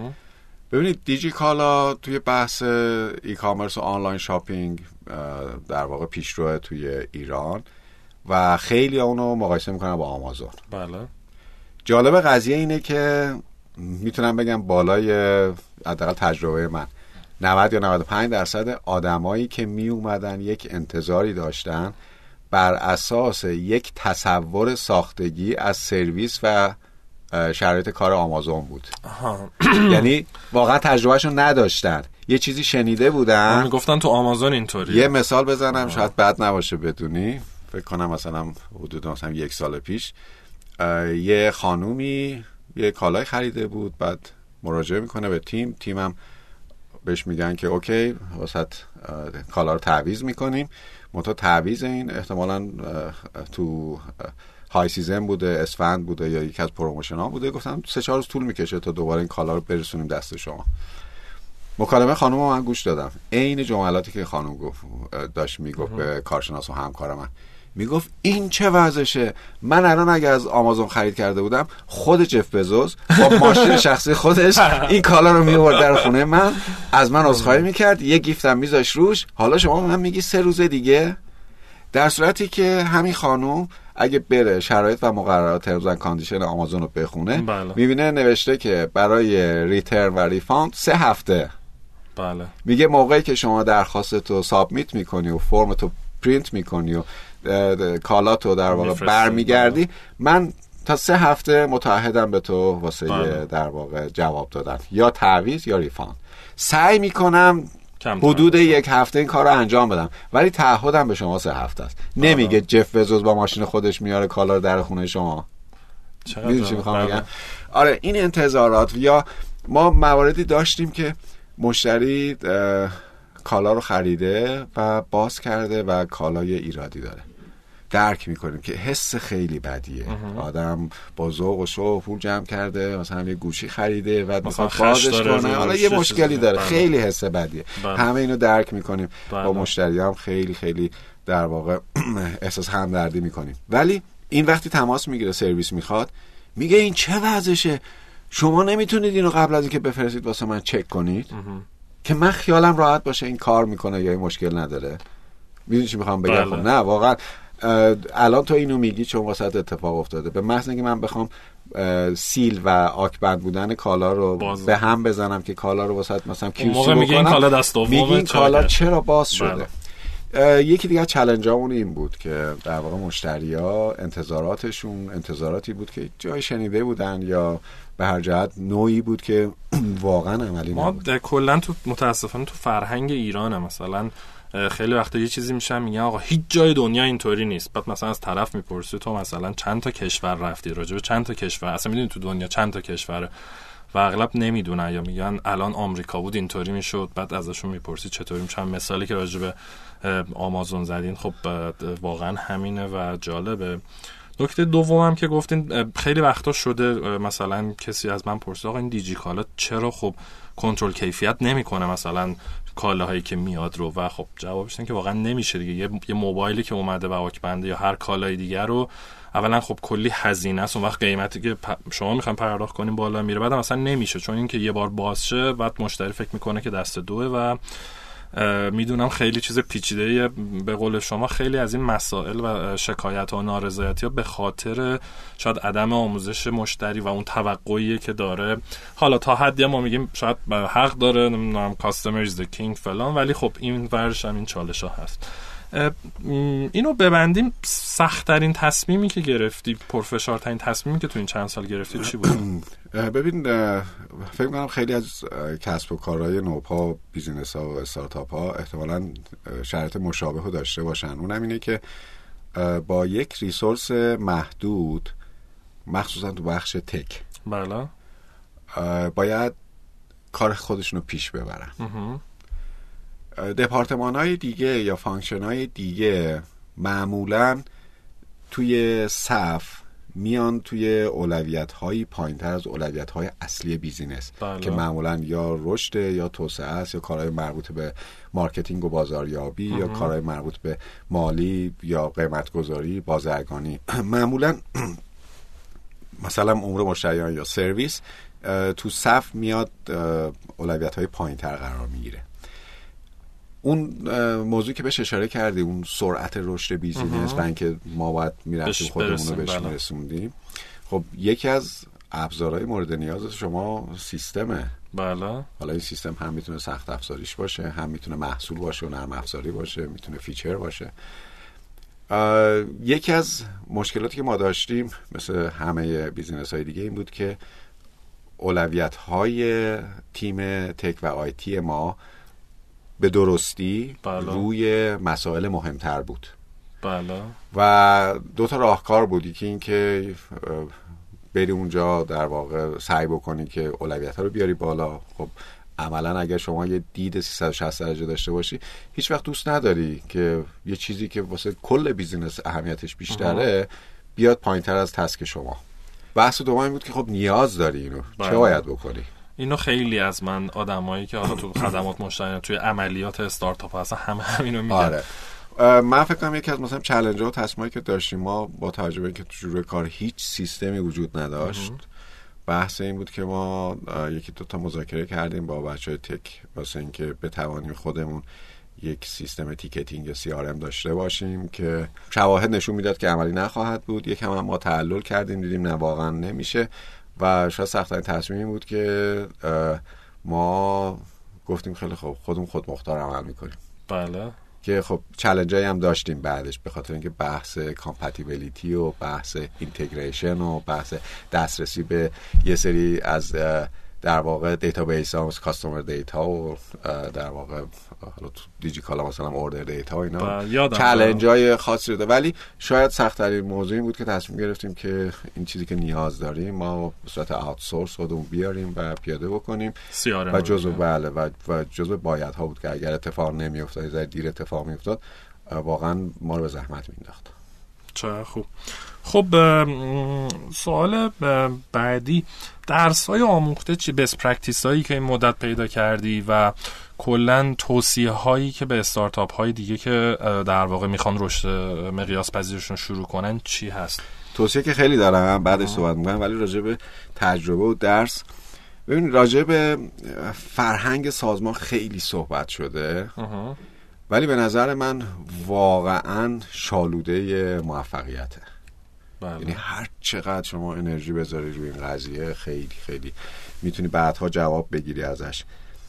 ببینید دیجیکالا توی بحث ای کامرس و آنلاین شاپینگ در واقع پیشرو توی ایران و خیلی اونو مقایسه میکنن با آمازون. بله. جالب قضیه اینه که میتونم بگم بالای حداقل تجربه من 90 یا 95% آدمایی که می اومدن یک انتظاری داشتن بر اساس یک تصور ساختگی از سرویس و شرایط کار آمازون بود. یعنی واقعا تجربهشون نداشتن، یه چیزی شنیده بودن میگفتن تو آمازون اینطوری. یه مثال بزنم شاید بد نباشه بدونی، فکر کنم مثلا حدود مثلا 1 سال پیش یه خانومی یه کالای خریده بود، بعد مراجعه میکنه به تیمم بهش میگن که اوکی واسه کالا رو تعویض میکنیم. منتها تعویض این احتمالاً تو های سیزن بوده، اسفند بوده یا یکی از پروموشن ها بوده. گفتم 3-4 روز طول میکشه تا دوباره این کالا رو برسونیم دست شما. مکالمه خانم من گوش دادم، عین جملاتی که خانم گفت داشت میگفت به کارشناس و همکار من. میگفت این چه وضعشه؟ من الان اگه از آمازون خرید کرده بودم، خود جف بزوس با ماشین شخصی خودش این کالا رو میآورد در خونه من، از من عذرخواهی میکرد، یه گیفتم میذاش روش. حالا شما من میگی 3 روز دیگه، در صورتی که همین خانم اگه بره شرایط و مقررات ترمز اند کاندیشن آمازون رو بخونه، میبینه نوشته که برای ریترن و ریفاند 3 هفته. بله. میگه موقعی که شما درخواستتو سابمیت میکنی و فرمتو پرینت میکنی و کالاتو در واقع برمیگردی، من تا 3 هفته متعهدم به تو واسه در واقع جواب دادن، یا تعویض یا ریفاند. سعی میکنم حدود 1 هفته این کار رو انجام بدم، ولی تعهدم به شما 3 هفته است. نمیگه جف بزوس با ماشین خودش میاره کالا رو در خونه شما. میدونی چی میخوام بگم؟ آره این انتظارات. یا ما مواردی داشتیم که مشتری کالا رو خریده و باز کرده و کالای ایرادی داره. درک میکنیم که حس خیلی بدیه. آدم با ذوق و شوق پول جمع کرده، مثلا یه گوشی خریده و میخواد بازش کنه، حالا یه مشکلی داره. خیلی حس بدیه. همه اینو درک میکنیم. با مشتری هم خیلی خیلی در واقع احساس همدردی میکنیم. ولی این وقتی تماس میگیره سرویس میخواد، میگه این چه وضعشه؟ شما نمیتونید اینو قبل از اینکه بفرستید واسه من چک کنید که من خیالم راحت باشه این کار میکنه یا این مشکل نداره؟ میدونی چی میخوام بگم؟ نه واقعا الان تو اینو میگی چون واسط اتفاق افتاده. به محض اینکه من بخوام سیل و آکبند بودن کالا رو به هم بزنم که کالا رو واسط مثلا کیوسی بکنم، میگه این کالا دست دومه، میگه این کالا چرا باز شده. یکی دیگه چالنجامون این بود که در واقع مشتری‌ها انتظاراتشون انتظاراتی بود که جای شنیده بودن یا به هر جهت نوعی بود که واقعا عملی نبود. ما کلا تو متاسفانه تو فرهنگ ایرانه مثلا خیلی وقتا یه چیزی میشن میگن آقا هیچ جای دنیا اینطوری نیست. بعد مثلا از طرف میپرسی تو مثلا چند تا کشور رفتی، راجع به چند تا کشور اصلا میدونی تو دنیا چند تا کشوره؟ و اغلب نمیدونن یا میگن الان آمریکا بود اینطوری میشد. بعد ازشون میپرسی چطوری میشن. مثالی که راجع به آمازون زدین خب واقعا همینه و جالبه. نکته دومم که گفتین خیلی وقتا شده مثلا کسی از من پرسید آقا این دیجیکالا چرا خب کنترل کیفیت نمیکنه مثلا کالاهایی که میاد رو، و خب جوابش اینه که واقعا نمیشه دیگه. یه موبایلی که اومده بهاک بنده یا هر کالای دیگر رو اولا خب کلی هزینه است، اون وقت قیمتی که شما میخواین پرداخت کنین بالا میره، بعد مثلا نمیشه چون اینکه یه بار باز شه بعد مشتری فکر میکنه که دست دوه. و میدونم خیلی چیز پیچیده‌ایه، به قول شما خیلی از این مسائل و شکایت ها و نارضایتی ها به خاطر شاید عدم آموزش مشتری و اون توقعی که داره. حالا تا حدی ما میگیم شاید حق داره، نمیدونم customer is the king فلان، ولی خب این ورش هم این چالش ها هست. اینو ببندیم، سخت‌ترین تصمیمی که گرفتی، پرفشارترین تصمیمی که تو این چند سال گرفتی چی بود؟ ببین فکر کنم خیلی از کسب و کارهای نوپا، بیزینس ها و استارتاپ ها احتمالاً شرایط مشابه رو داشته باشن. اونم اینه که با یک ریسورس محدود، مخصوصا تو بخش تک، بله، باید کار خودشون رو پیش ببرن. دپارتمان های دیگه یا فانکشن های دیگه معمولاً توی صف میان توی اولویت هایی پایین تر از اولویت های اصلی بیزینس که معمولاً یا رشد یا توسعه است، یا کارهای مربوط به مارکتینگ و بازاریابی یا کارهای مربوط به مالی یا قیمت گذاری، بازرگانی. معمولاً مثلا امور مشتریان یا سرویس تو صف میاد اولویت های پایین تر قرار میگیره. اون موضوعی که بهش اشاره کردی، اون سرعت رشد بیزینس و اینکه ما باید میرفتیم خودمون رو بهش میرسوندیم، خب یکی از ابزارهای مورد نیاز شما سیستمه. بله. حالا این سیستم هم میتونه سخت افزاریش باشه، هم میتونه محصول باشه و نرم افزاری باشه، میتونه فیچر باشه. یکی از مشکلاتی که ما داشتیم مثل همه بیزینس های دیگه این بود که اولویت های تیم تک و آیتی ما به درستی روی مسائل مهمتر بود. بله. و دو تا راهکار بودی که این که بری اونجا در واقع سعی بکنی که اولویت‌ها رو بیاری بالا. خب عملا اگر شما یه دید 360 درجه داشته باشی، هیچ وقت دوست نداری که یه چیزی که واسه کل بیزینس اهمیتش بیشتره بیاد پایین‌تر از تسک شما. بحث دوم این بود که خب نیاز داری اینو، چه باید بکنی؟ اینو خیلی از من آدمایی که حالا تو خدمات مشتریان توی عملیات استارتاپ هستن همینو میگن. آره. من فکر کنم یکی از مثلا چالنج‌ها و تصمیمایی که داشتیم ما با توجه به اینکه تو شروع کار هیچ سیستمی وجود نداشت، بحث این بود که ما یکی دو تا مذاکره کردیم با بچهای تک واسه اینکه بتوانیم خودمون یک سیستم تیکتینگ CRM داشته باشیم که شواهد نشون میداد که عملی نخواهد بود. یکم هم ما تعلل کردیم، دیدیم نه واقعا نمیشه و شاید سخت‌ترین تصمیمی بود که ما گفتیم خیلی خوب خود مختار عمل میکنیم. بله. که خب چالنجایی هم داشتیم بعدش به خاطر اینکه بحث کامپتیبلیتی و بحث اینتگریشن و بحث دسترسی به یه سری از در واقع دیتابیس ها مثل کاستومر دیتا و در واقع حالا تو دیجیکالا مثلا اوردر دیتا و اینا چالنجای خاصی داره. ولی شاید سخت ترین موضوع این بود که تصمیم گرفتیم که این چیزی که نیاز داریم ما به صورت آوتسورس خودمون بیاریم و پیاده بکنیم و جزء بایدها بود که اگر اتفاق نمیافتاد یا دیر اتفاق میافتاد واقعا ما رو به زحمت مینداخت. چه خوب. خب سوال بعدی، درس‌های آموخته چی، بست پرکتیس هایی که این مدت پیدا کردی و کلاً توصیه هایی که به استارتاپ های دیگه که در واقع میخوان رشد مقیاس پذیرشون شروع کنن چی هست؟ توصیه که خیلی دارم بعدش صحبت می‌کنم، ولی راجع به تجربه و درس، ببین راجع به فرهنگ سازمان خیلی صحبت شده ولی به نظر من واقعاً شالوده موفقیته. یعنی هر چقدر شما انرژی بذاری روی این قضیه خیلی خیلی میتونی بعدها جواب بگیری ازش.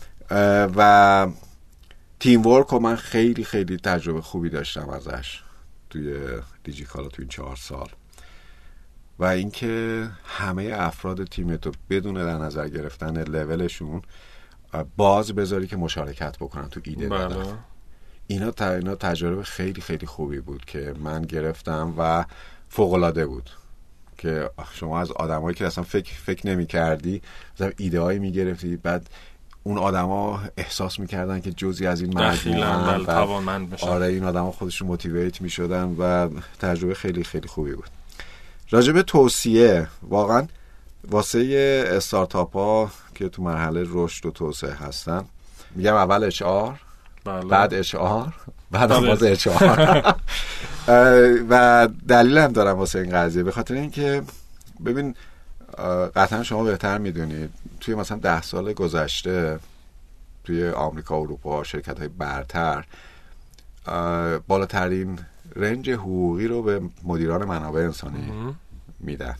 و تیم ورک رو من خیلی خیلی تجربه خوبی داشتم ازش توی دیجیکالا توی این 4 سال. و اینکه همه افراد تیمتو بدون در نظر گرفتن لولشون باز بذاری که مشارکت بکنن تو ایده دادن. اینا تجربه خیلی خیلی خوبی بود که من گرفتم و فوق‌العاده بود که شما از آدمایی که اصلا فکر نمی‌کردی مثلا ایده‌ای می‌گرفتی، بعد اون آدما احساس می‌کردن که جزئی از این مجموعه توانمند میشن. آره این آدما خودشون موتیویت می‌شدن و تجربه خیلی خیلی خوبی بود. راجب توصیه، واقعا واسه استارتاپ ها که تو مرحله رشد و توسعه هستن، میگم اول HR، بعد HR، بعد هم باز HR. و دلیل هم دارم واسه این قضیه، به خاطر اینکه ببین قطعا شما بهتر میدونید توی مثلا 10 سال گذشته توی آمریکا و اروپا شرکت های برتر بالاترین رنج حقوقی رو به مدیران منابع انسانی میدن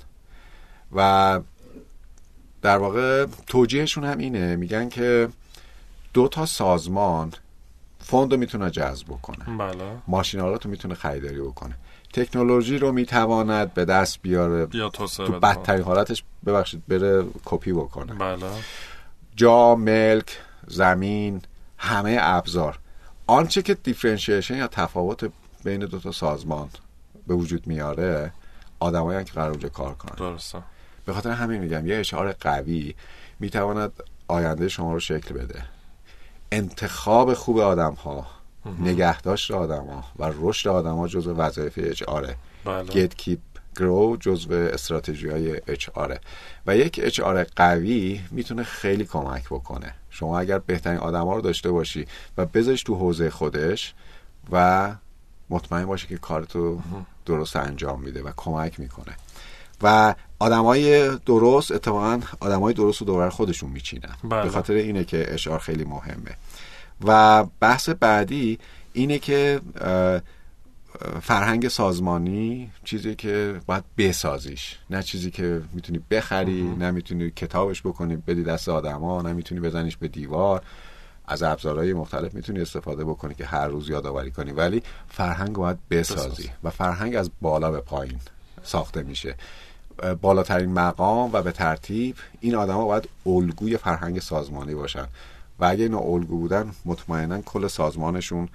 و در واقع توجیهشون هم اینه، میگن که 2 تا سازمان فوند رو میتونه جذب بکنه، ماشین‌آلات رو میتونه خریداری بکنه، تکنولوژی رو میتواند به دست بیاره تو بدترین حالتش بره کپی بکنه، جا، ملک، زمین، همه ابزار. آنچه که دیفرنشیشن یا تفاوت بین 2 تا سازمان به وجود میاره آدمایی که قرار اونجا کار کنن. درسته. به خاطر همین میگم یه HR قوی میتواند آینده شما رو شکل بده. انتخاب خوب آدم‌ها، نگهداشت آدم‌ها و رشد آدم‌ها جزو وظایف HR. Get keep grow جزو استراتژی‌های HR. و یک HR قوی میتونه خیلی کمک بکنه. شما اگر بهترین آدم‌ها رو داشته باشی و بذاریش تو حوزه خودش و مطمئن باشی که کارتو درست انجام میده و کمک میکنه و آدمای درست اتفاقا آدمای درست رو دور خودشون میچینن. به خاطر اینه که HR خیلی مهمه. و بحث بعدی اینه که فرهنگ سازمانی چیزی که باید بسازیش، نه چیزی که میتونی بخری، نه میتونی کتابش بکنی بدی دست آدما، نه میتونی بزنیش به دیوار. از ابزارهای مختلف میتونی استفاده بکنی که هر روز یادآوری کنی، ولی فرهنگ باید بسازی و فرهنگ از بالا به پایین ساخته میشه. بالاترین مقام و به ترتیب این آدما باید الگوی فرهنگ سازمانی باشن و اگه اینا الگو بودن مطمئنا کل سازمانشون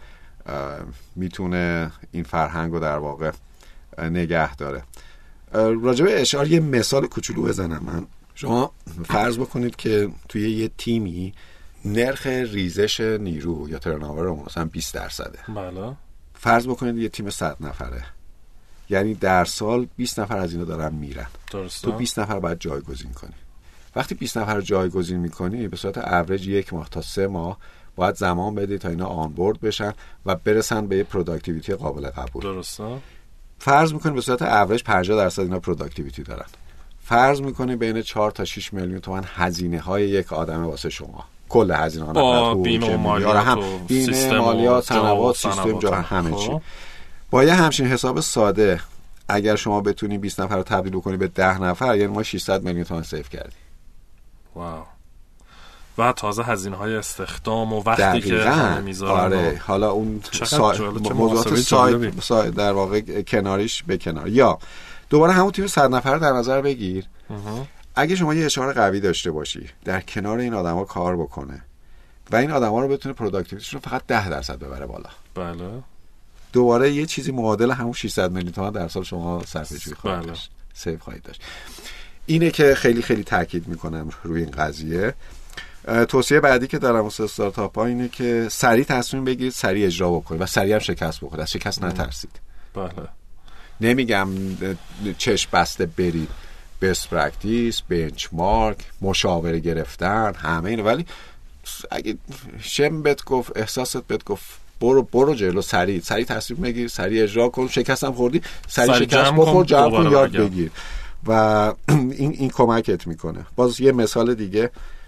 میتونه این فرهنگ رو در واقع نگه داره. راجع به HR یه مثال کوچولو بزنم من. شما فرض بکنید که توی یه تیمی نرخ ریزش نیرو یا ترناور مثلا 20%. بله. فرض بکنید یه تیم 100 نفره، یعنی در سال 20 نفر از اینا دارن میرن. درسته. تو 20 نفر باید جایگزین کنی. وقتی 20 نفر جایگزین میکنی به صورت اوریج 1 ماه تا 3 ماه باید زمان بدی تا اینا آنبورد بشن و برسن به یه پروداکتیویتی قابل قبول. درسته. فرض میکنی به صورت اوریج 50% اینا پروداکتیویتی دارن. فرض میکنی بین 4 تا 6 میلیون تومان هزینه های یک آدمه واسه شما. کل هزینه ها با بیمه و مالیات و بیمه، مالیات، صنوات، سیستم جا همه چی. با یه همچین حساب ساده اگر شما بتونی 20 نفر رو تبدیل کنی به 10 نفر، یعنی ما 600 میلیون تومان سیو کردیم. واو. و تازه هزینه‌های استخدام و وقتی که همه میذارن. آره. حالا اون موضوعات سایت در واقع کناریش به کنار. یا دوباره همون تیم 100 نفر در نظر بگیر. اگه شما یه HR قوی داشته باشی در کنار این آدما کار بکنه و این آدما رو بتونه پروداکتیویتیشون رو فقط 10% ببره بالا. بله. دوباره یه چیزی معادل همون 600 میلیون تومان در سال شما صرفه‌جویی خواهید داشت. سیو خواهید داشت. اینه که خیلی خیلی تاکید میکنم روی این قضیه. توصیه بعدی که دارم واسه استارتاپ ها اینه که سریع تصمیم بگیرید، سریع اجرا بکنید و سریع هم شکست بخورید. از شکست نترسید. بله. نمیگم چشم بسته برید بست پرکتیس، بنچمارک، مشاوره گرفتن، همه اینو، ولی اگه شم بهت گفت، احساست بهت گفت برو جلو، سریع تصمیم بگیر، سریع اجرا کن. شکست هم خوردی، سریع شکست بخور، جمع کن، یاد بگیر و این کمکت میکنه. باز یه مثال دیگه،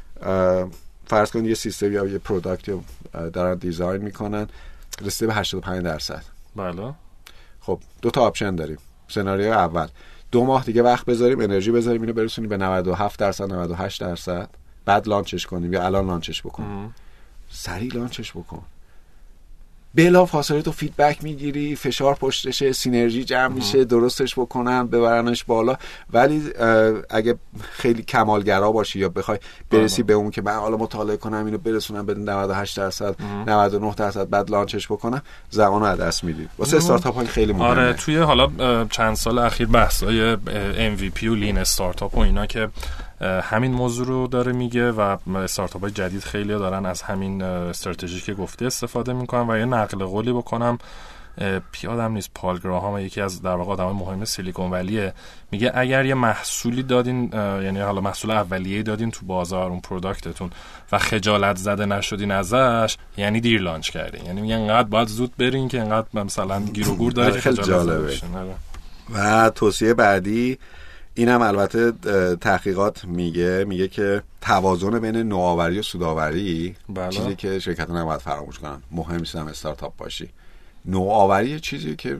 فرض کن یه سیستم یا یه پروداکت دارن دیزاین میکنن، رسیده به 85%. بله. خب 2 تا آپشن داریم. سناریو اول 2 ماه دیگه وقت بذاریم، انرژی بذاریم، اینو برسونیم به 97%، 98%، بعد لانچش کنیم یا الان لانچش بکنیم. سریع لانچش بکن. بلا فاصله تو فیدبک میگیری، فشار پشتشه، سینرژی جمع میشه، درستش بکنن، ببرنش بالا. ولی اگه خیلی کمالگرا باشی یا بخوای برسی به اون که من حالا مطالعه کنم اینو برسونم به 98%، 99%، بعد لانچش بکنم، زمانو از دست میدی. واسه استارتاپ ها خیلی مهمه. آره، توی حالا چند سال اخیر بحث‌های MVP و لین استارتاپ و اینا که همین موضوع رو داره میگه و استارتاپ‌های جدید خیلی دارن از همین استراتژی که گفته استفاده میکنن. و یه نقل قولی بکنم پیادم نیست، پال گراهام یکی از در واقع آدمای مهم سیلیکون ولیه، میگه اگر یه محصولی دادین، یعنی حالا محصول اولیه‌ای دادین تو بازار، اون پروداکتتون، و خجالت زده نشدین ازش، یعنی دیر لانچ کردین. یعنی میگه انقدر باید زود برین که انقدر مثلا گیر و گور داره که خجالت زده بشین. و توصیه بعدی اینم البته تحقیقات میگه که توازن بین نوآوری و سودآوری چیزی که شرکت‌ها نباید فراموش کنن. مهم نیست هم استارتاپ باشی، نوآوری چیزی که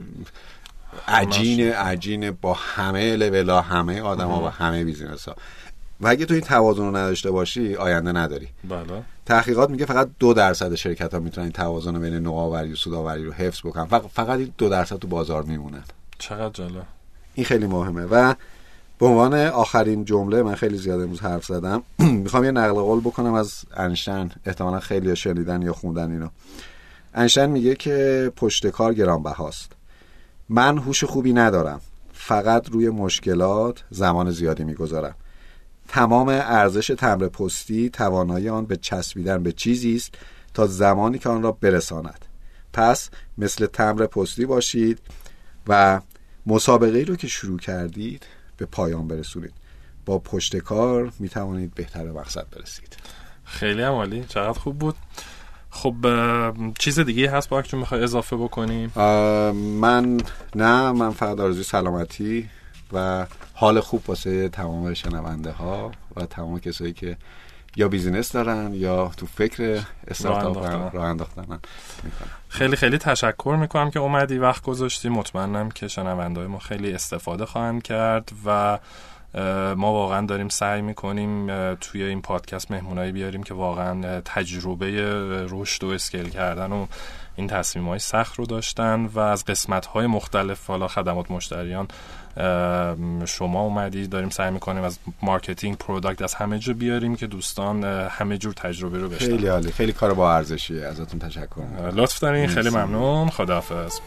عجین با همه لول‌ها، همه آدم‌ها و همه بیزینس‌ها، و اگه تو این توازن رو نداشته باشی آینده نداری. بله. تحقیقات میگه فقط 2% شرکت‌ها میتونن این توازن بین نوآوری و سودآوری رو حفظ بکنن. فقط این 2% تو بازار میمونن. چقدر جالب. این خیلی مهمه. و به عنوان آخرین جمله، من خیلی زیاد امروز حرف زدم، میخوام یه نقل قول بکنم از انشتین. احتمالاً خیلی شنیدن یا خوندن اینو. انشتین میگه که پشت کار گرانبهاست. من هوش خوبی ندارم، فقط روی مشکلات زمان زیادی میگذارم. تمام ارزش تمبر پستی توانایی آن به چسبیدن به چیزی است تا زمانی که آن را برساند. پس مثل تمبر پستی باشید و مسابقه‌ای رو که شروع کردید به پایان برسونید. با پشت کار می توانید بهتر به مقصد برسید. خیلی عالی، چقدر خوب بود. خب چیز دیگه هست با که میخوای اضافه بکنیم؟ من فقط آرزوی سلامتی و حال خوب واسه تمام شنونده ها و تمام کسایی که یا بیزینس دارن یا تو فکر استارتاپ راه انداختن میکنن. خیلی خیلی تشکر میکنم که اومدی، وقت گذاشتی. مطمئنم که شنونده‌های ما خیلی استفاده خواهند کرد و ما واقعا داریم سعی میکنیم توی این پادکست مهمونایی بیاریم که واقعا تجربه رشد و اسکیل کردن و این تصمیم‌های سخت رو داشتن و از قسمت‌های مختلف، حالا خدمات مشتریان شما اومدید. داریم سعی میکنیم از مارکتینگ، پروداکت، از همه جا بیاریم که دوستان همه جور تجربه رو بشنون. خیلی عالی، خیلی کار با ارزشیه. ازتون تشکر میکنم. لطف دارین. خیلی ممنون. خداحافظ.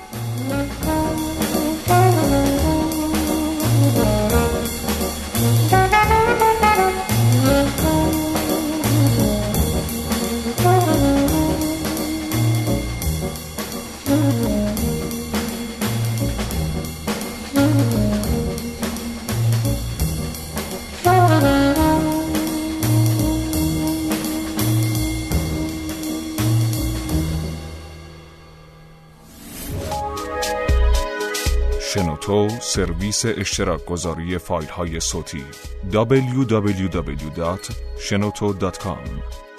شنوتو، سرویس اشتراک گذاری فایل های صوتی. www.shenoto.com